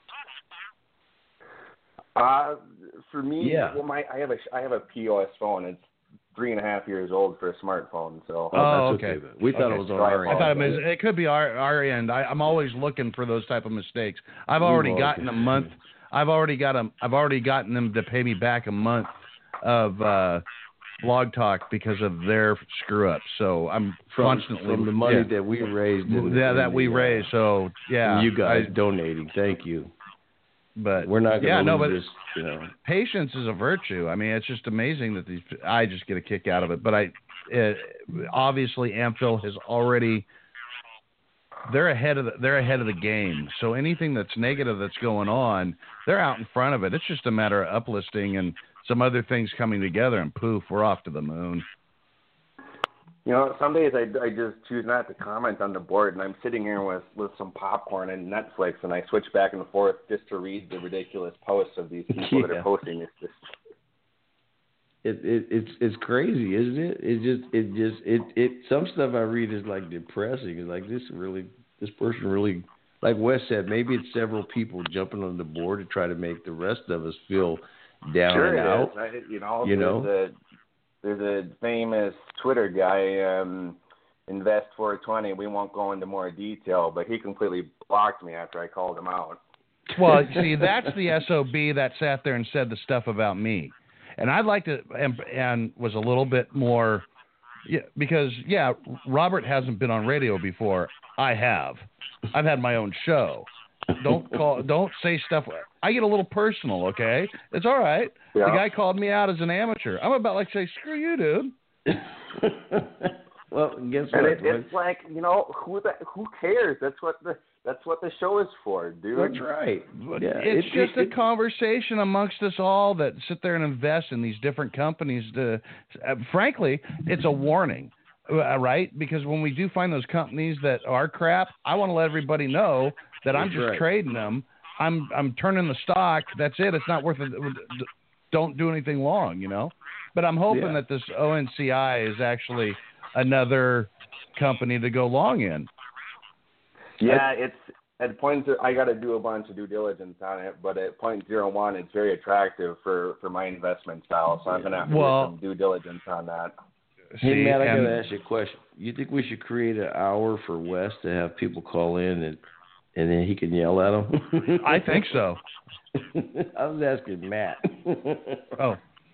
Uh, for me, yeah. Well, my I have a I have a P O S phone. It's three and a half years old for a smartphone. So oh, okay. okay. We thought okay. it was on our end. I thought it, was, it could be our our end. I, I'm always looking for those type of mistakes. I've already Ooh, gotten okay. a month. I've already got them. I've already gotten them to pay me back a month of uh, Blog Talk because of their screw up. So I'm from, constantly from the money yeah. that we raised. In, yeah, in that we the, raised. So yeah, you guys I, donating. Thank you. But we're not going to yeah, lose no, but this. You know, patience is a virtue. I mean, it's just amazing that these. I just get a kick out of it. But I, it, obviously, Amphil has already. They're ahead of the, they're ahead of the game. So anything that's negative that's going on, they're out in front of it. It's just a matter of uplisting and some other things coming together, and poof, we're off to the moon. You know, some days I, I just choose not to comment on the board, and I'm sitting here with, with some popcorn and Netflix, and I switch back and forth just to read the ridiculous posts of these people yeah. that are posting this. this It, it it's it's crazy, isn't it? It just it just it it some stuff I read is like depressing. It's like this really this person really, like Wes said, maybe it's several people jumping on the board to try to make the rest of us feel down sure and it out. Is. I, you know, you there's know, a there's a famous Twitter guy, um, Invest four twenty. We won't go into more detail, but he completely blocked me after I called him out. Well, see, that's the S O B that sat there and said the stuff about me. And I'd like to, and, and was a little bit more, yeah, because, yeah, Robert hasn't been on radio before. I have. I've had my own show. Don't call, don't say stuff. I get a little personal, okay? It's all right. Yeah. The guy called me out as an amateur. I'm about like say, screw you, dude. Well, guess and what? it, it's like, you know, who the, who cares? That's what the that's what the show is for, dude. That's right. Yeah, it's it, just it, a conversation amongst us all that sit there and invest in these different companies. To, uh, frankly, it's a warning, uh, right? Because when we do find those companies that are crap, I want to let everybody know that I'm That's just right. trading them. I'm I'm turning the stock. That's it. It's not worth it. Don't do anything long, you know. But I'm hoping Yeah. that this O N C I is actually another company to go long in. Yeah, it's at point zero, I got to do a bunch of due diligence on it, but at point zero one, it's very attractive for, for my investment style, so I'm gonna have to Well, do some due diligence on that. Hey, See, Matt, I and- got to ask you a question. You think we should create an hour for Wes to have people call in and and then he can yell at them? I think so. I was asking Matt. Oh.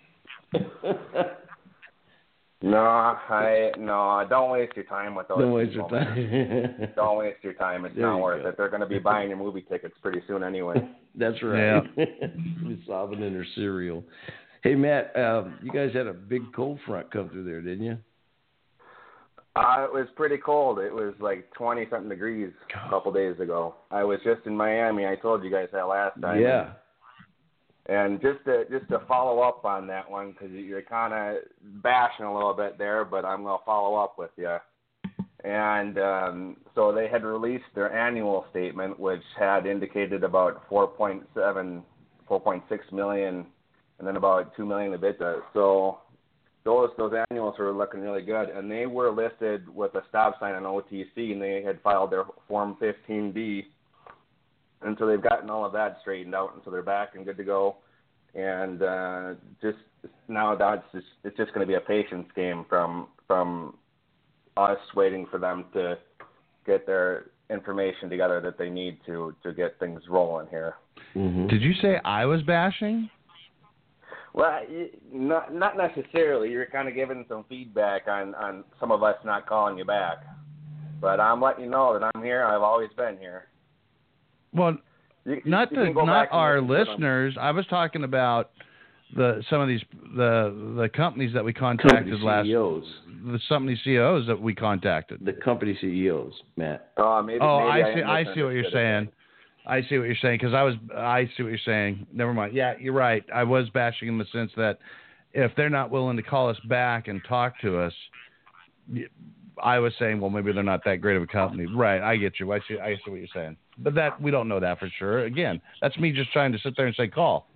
No, I no, don't waste your time with those. Don't waste people, your man. time. Don't waste your time. It's There not you worth go. it. They're going to be buying your movie tickets pretty soon anyway. That's right. Yeah. Sobbing in their cereal. Hey, Matt, um, you guys had a big cold front come through there, didn't you? Uh, it was pretty cold. It was like twenty something degrees a couple days ago. I was just in Miami. I told you guys that last time. Yeah. And just to just to follow up on that one, because you're kind of bashing a little bit there, but I'm going to follow up with you. And um, so they had released their annual statement, which had indicated about four point seven, four point six million, and then about two million EBITDA. So those those annuals were looking really good, and they were listed with a stop sign on O T C, and they had filed their Form fifteen B. And so they've gotten all of that straightened out, and so they're back and good to go. And uh, just now, that's just, it's just going to be a patience game from from us waiting for them to get their information together that they need to to get things rolling here. Mm-hmm. Did you say I was bashing? Well, not not necessarily. You're kind of giving some feedback on, on some of us not calling you back. But I'm letting you know that I'm here. I've always been here. Well, You, not you the can go not back and our listen to them. listeners. I was talking about the some of these the the companies that we contacted Company last. C E Os. The company C E Os that we contacted. The company C E Os, Matt. Oh, maybe, Oh, maybe I see. I see what you're misunderstood saying. it. I see what you're saying because I was. I see what you're saying. Never mind. Yeah, you're right. I was bashing in the sense that if they're not willing to call us back and talk to us, I was saying, well, maybe they're not that great of a company. Right. I get you. I see. I see what you're saying. But that we don't know that for sure. Again, that's me just trying to sit there and say call.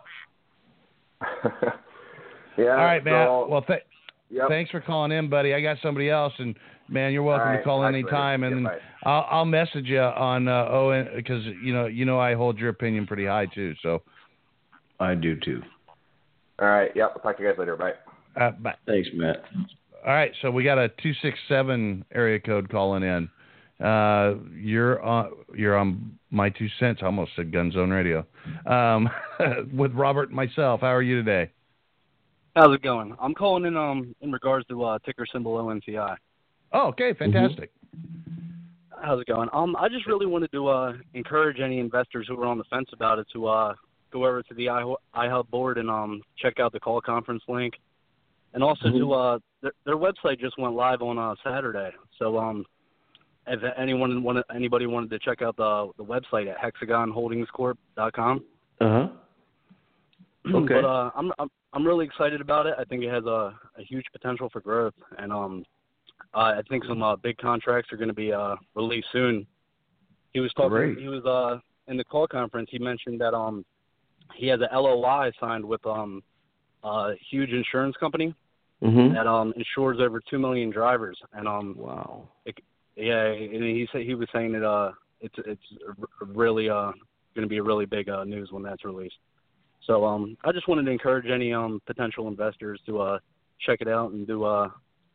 Yeah. All right, Matt. So, Well, th- yep. thanks for calling in, buddy. I got somebody else, and man, you're welcome All right, to call talk any later. time, and Yep, I'll, I'll message you on uh, Owen because you know you know I hold your opinion pretty high too. So I do too. All right. Yep. I'll talk to you guys later. Bye. uh, bye. Thanks, Matt. All right, so we got a two six seven area code calling in. Uh, you're on you're on my two cents. I almost said Gun Zone Radio um, with Robert and myself. How are you today? How's it going? I'm calling in um in regards to uh, ticker symbol O N C I. Oh, okay, fantastic. Mm-hmm. How's it going? Um, I just really wanted to uh, encourage any investors who are on the fence about it to uh, go over to the iHub board and um check out the call conference link, and also Mm-hmm. to uh their, their website just went live on uh, Saturday. So um, if anyone wanted anybody wanted to check out the the website at hexagon holdings corp dot com. Uh huh. Okay. But uh, I'm I'm I'm really excited about it. I think it has a, a huge potential for growth, and um, uh, I think some uh, big contracts are going to be uh released soon. He was talking. Great. He was uh in the call conference. He mentioned that um he has a L O I signed with um a huge insurance company Mm-hmm. that um insures over two million drivers, and um Wow. it, yeah, and he said he was saying that uh it's it's really uh going to be a really big uh, news when that's released. So um I just wanted to encourage any um potential investors to uh check it out and do uh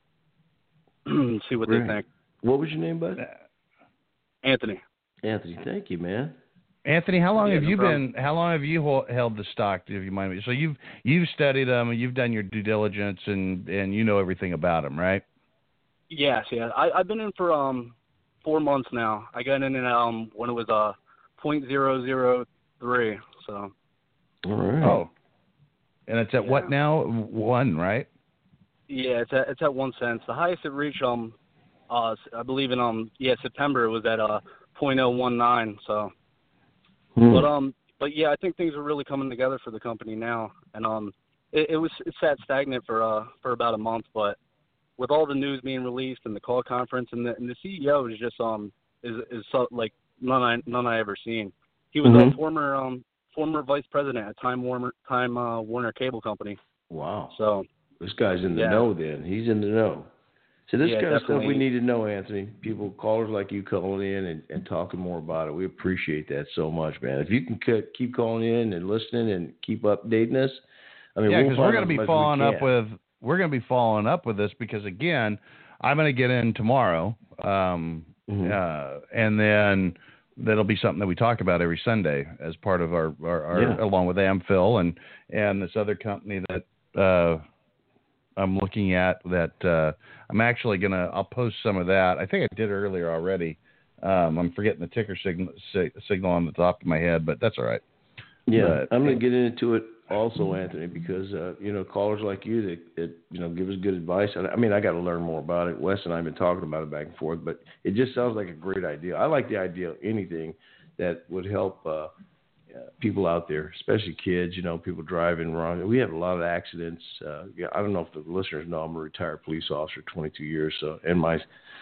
see what Right. they think. What was your name, bud? Anthony. Anthony. Thank you, man. Anthony, how long Yeah, have no you problem. been? How long have you ho- held the stock? If you mind me, so you've you've studied them, you've done your due diligence, and and you know everything about them, right? Yes, yeah. I, I've been in for um four months now. I got in um when it was uh point zero zero three. So. All right. Oh, and it's at Yeah. what now? One, right? Yeah, it's at it's at one cent. The highest it reached um uh I believe in um yeah September it was at uh point oh one nine. So. Hmm. But um, but yeah, I think things are really coming together for the company now, and um, it, it was it sat stagnant for uh for about a month, but with all the news being released and the call conference and the and the C E O is just um is is so, like none I none I ever seen. He was Mhm. a former um former vice president at Time Warner Time uh, Warner Cable Company. Wow. So This guy's in the Yeah. know then. He's in the know. So this Yeah, kind of stuff we definitely. need to know, Anthony. People, callers like you calling in and, and talking more about it. We appreciate that so much, man. If you can c- keep calling in and listening and keep updating us, I mean, Yeah, we'll because we're find going out to as be much as we following up can. with we're going to be following up with this because again, I'm going to get in tomorrow, um, Mhm. uh, and then that'll be something that we talk about every Sunday as part of our, our, our Yeah. along with Amphil and and this other company that uh, I'm looking at that uh, I'm actually gonna I'll post some of that. I think I did earlier already. Um, I'm forgetting the ticker signal sig- signal on the top of my head, but that's all right. Yeah, But- I'm going to get into it also, Anthony, because uh, you know, callers like you that, that you know give us good advice. I, I mean, I got to learn more about it. Wes and I have been talking about it back and forth, but it just sounds like a great idea. I like the idea of anything that would help uh, uh, people out there, especially kids. You know, people driving wrong. We have a lot of accidents. Uh, yeah, I don't know if the listeners know I'm a retired police officer, twenty-two years. So, and my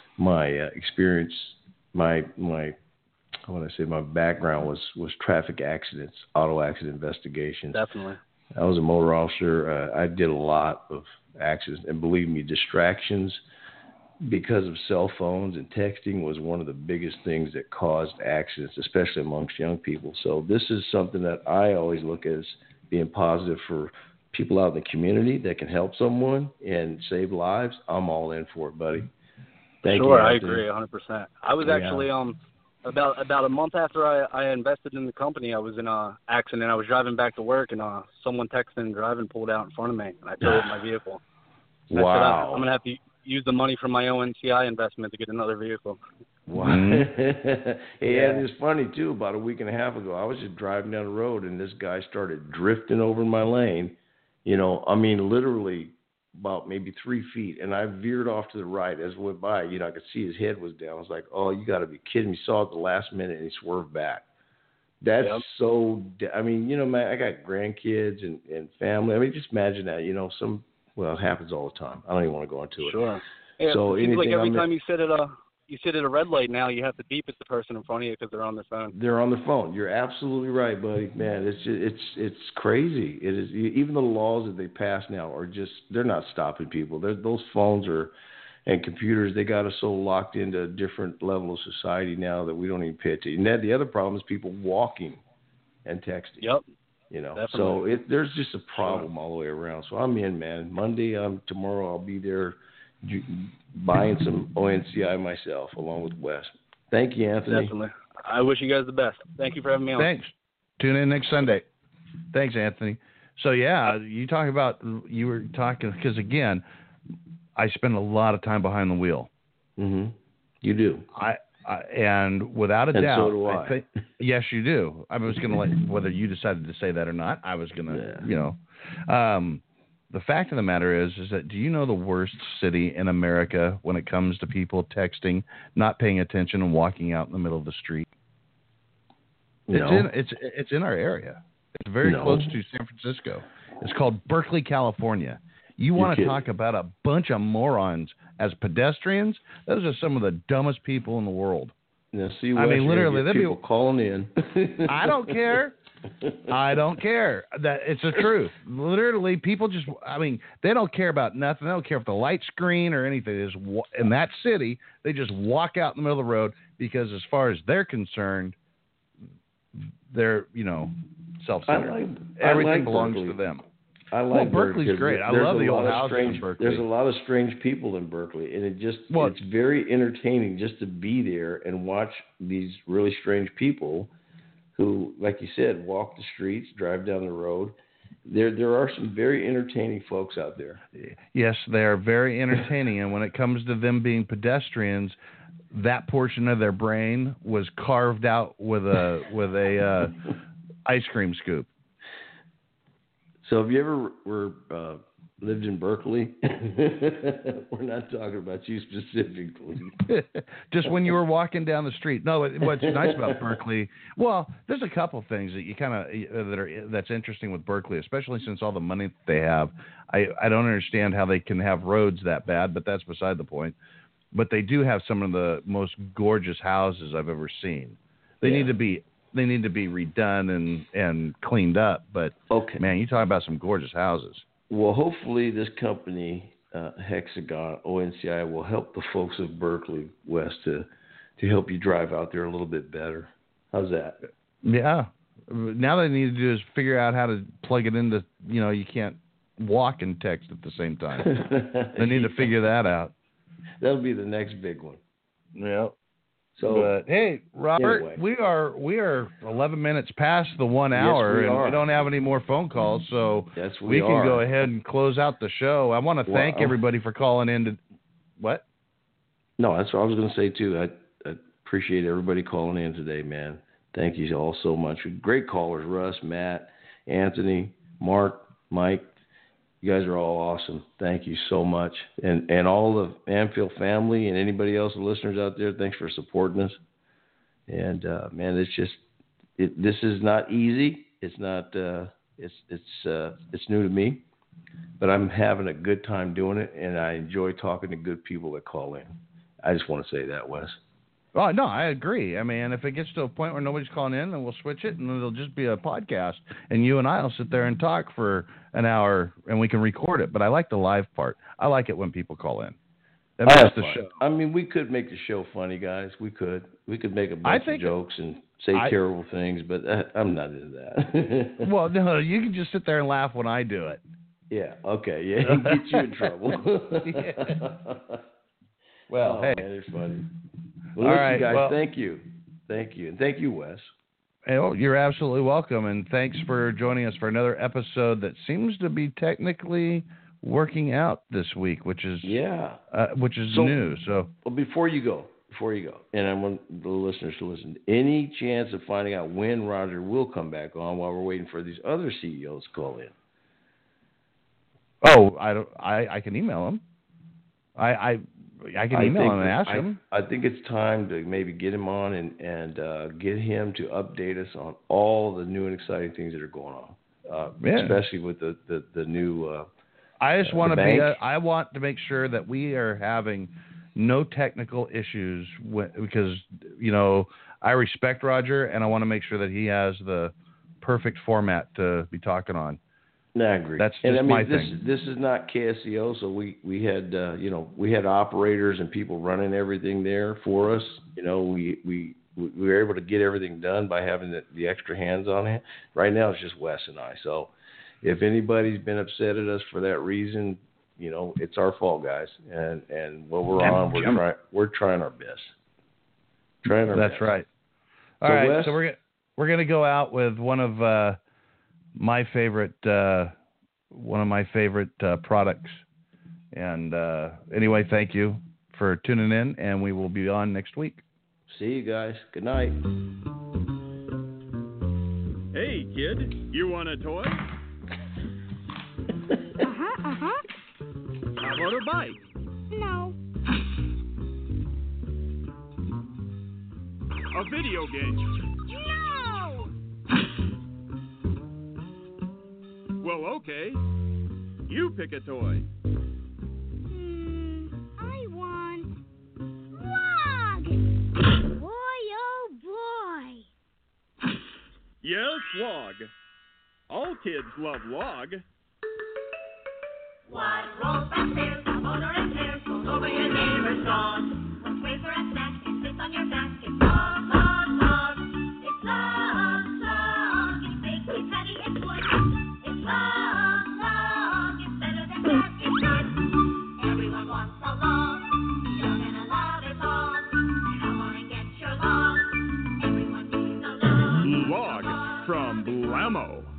my uh, experience, my my I want to say my background was, was traffic accidents, auto accident investigations. Definitely. I was a motor officer. Uh, I did a lot of accidents. And believe me, distractions because of cell phones and texting was one of the biggest things that caused accidents, especially amongst young people. So this is something that I always look at as being positive for people out in the community that can help someone and save lives. I'm all in for it, buddy. Thank sure, you, I Anthony. agree one hundred percent. I was Yeah. actually um about about a month after I, I invested in the company, I was in a accident. I was driving back to work, and uh someone texting and driving pulled out in front of me, and I totaled my vehicle. And I said, Wow. I'm, I'm gonna have to use the money from my O N C I investment to get another vehicle. Wow. Mm-hmm. Hey, Yeah. and it's funny too. About a week and a half ago, I was just driving down the road, and this guy started drifting over my lane. You know, I mean, literally about maybe three feet, and I veered off to the right as I went by. You know, I could see his head was down. I was like, "Oh, you got to be kidding me!" Saw it the last minute, and he swerved back. That's Yep. so. I mean, you know, man, I got grandkids and and family. I mean, just imagine that. You know, some. Well, it happens all the time. I don't even want to go into it. Sure. Yeah, So it seems like anything every I'm- time you sit at a you sit at a red light now, you have to beep at the person in front of you because they're on their phone. They're on the phone. You're absolutely right, buddy. Man, it's just, it's it's crazy. It is even the laws that they pass now are just they're not stopping people. They're, those phones are and computers. They got us so locked into a different level of society now that we don't even pay attention. And then the other problem is people walking and texting. Yep. You know, Definitely. so it there's just a problem all the way around. So I'm in, man. Monday, um, tomorrow I'll be there ju- buying some O N C I myself along with Wes. Thank you, Anthony. Definitely. I wish you guys the best. Thank you for having me on. Thanks. Tune in next Sunday. Thanks, Anthony. So yeah, you talk about you were talking because again, I spend a lot of time behind the wheel. Mm-hmm. You do. I, I and without a And doubt, so do I. think, yes, you do. I was going to let whether you decided to say that or not. I was going to, Yeah. you know. Um, the fact of the matter is, is that do you know the worst city in America when it comes to people texting, not paying attention, and walking out in the middle of the street? No. It's in it's it's in our area. It's very No. close to San Francisco. It's called Berkeley, California. You You're want to kidding. talk about a bunch of morons as pedestrians? Those are some of the dumbest people in the world. Now, see, I Wes, mean, you're literally, gonna get there'd be- people calling in. I don't care. I don't care. That it's the truth. Literally, people just, I mean, they don't care about nothing. They don't care if the light's green or anything. They just, in that city, they just walk out in the middle of the road because as far as they're concerned, they're, you know, self-centered. I like, Everything I like belongs Berkeley. to them. I like well, Berkeley's great. I love the old houses strange, in Berkeley. There's a lot of strange people in Berkeley, and it just well, it's very entertaining just to be there and watch these really strange people who, like you said, walk the streets, drive down the road. There, there are some very entertaining folks out there. Yes, they are very entertaining, and when it comes to them being pedestrians, that portion of their brain was carved out with a with a uh, ice cream scoop. So have you ever were uh, lived in Berkeley? We're not talking about you specifically. Just when you were walking down the street. No, what's nice about Berkeley? Well, there's a couple things that you kind of that are that's interesting with Berkeley, especially since all the money that they have. I I don't understand how they can have roads that bad, but that's beside the point. But they do have some of the most gorgeous houses I've ever seen. They yeah. need to be. They need to be redone and, and cleaned up. But, okay. man, you talk about some gorgeous houses. Well, hopefully this company, uh, Hexagon, O N C I, will help the folks of Berkeley, Wes, to, to help you drive out there a little bit better. How's that? Yeah. Now what they need to do is figure out how to plug it into, you know, you can't walk and text at the same time. They need to figure that out. That'll be the next big one. Yeah. So, but, hey, Robert, anyway. we are we are eleven minutes past the one hour, yes, we and are. we don't have any more phone calls, so yes, we, we can are. go ahead and close out the show. I want to well, thank everybody for calling in. To what? No, that's what I was going to say too. I, I appreciate everybody calling in today, man. Thank you all so much. Great callers, Russ, Matt, Anthony, Mark, Mike. You guys are all awesome. Thank you so much. And and all the Anfield family and anybody else, the listeners out there, thanks for supporting us. And, uh, man, it's just, it, this is not easy. It's not, uh, it's, it's, uh, it's new to me. But I'm having a good time doing it, and I enjoy talking to good people that call in. I just want to say that, Wes. Oh, no, I agree. I mean, if it gets to a point where nobody's calling in, then we'll switch it, and it'll just be a podcast. And you and I will sit there and talk for an hour, and we can record it. But I like the live part. I like it when people call in. That makes the show. I mean, we could make the show funny, guys. We could. We could make a bunch of jokes and say I, terrible things, but uh, I'm not into that. Well, no, you can just sit there and laugh when I do it. Yeah, okay. Yeah, get you in trouble. Yeah. Well, oh, hey. Man, it's funny. Well, all listen, right, guys, well, thank you. Thank you. And thank you, Wes. Oh, you're absolutely welcome, and thanks for joining us for another episode that seems to be technically working out this week, which is yeah, uh, which is so, new. So, well, before you go, before you go, and I want the listeners to listen. Any chance of finding out when Roger will come back on while we're waiting for these other C E Os to call in? Oh, I don't. I, I can email him. I I, I can email him and ask I, him. I think it's time to maybe get him on and and uh, get him to update us on all the new and exciting things that are going on, uh, yeah. especially with the the, the new. Uh, I just uh, want to bank. be. A, I want to make sure that we are having no technical issues with, because you know I respect Roger and I want to make sure that he has the perfect format to be talking on. No, I agree. That's just and I mean, my this thing. this is not K S E O, so we we had uh, you know we had operators and people running everything there for us. You know, we we we were able to get everything done by having the, the extra hands on it. Right now, it's just Wes and I. So, if anybody's been upset at us for that reason, you know, it's our fault, guys. And and what we're Damn, on, we're Jim. trying we're trying our best. Trying our That's best. right. All so right, Wes, so we're gonna we're gonna go out with one of uh, my favorite uh, one of my favorite uh, products. And uh, anyway, thank you for tuning in, and we will be on next week. See you guys. Good night. Hey, kid, you want a toy? Uh-huh, uh-huh. How about a bike? No. A video game? No! Well, okay. You pick a toy. Hmm, I want... Log! Boy, oh boy! Yes? log. All kids love log. What rolls downstairs, a motor and stairs, goes over your neighbor's lawn. What's great for a snack and sits on your back? It's log, log, log. It's log, log. It's big, it's heavy, it's wood. It's log, log. It's better than that, it's good. Everyone wants a log. Young and a lot is log. Come on and get your log. Everyone needs a log. Log from Blammo.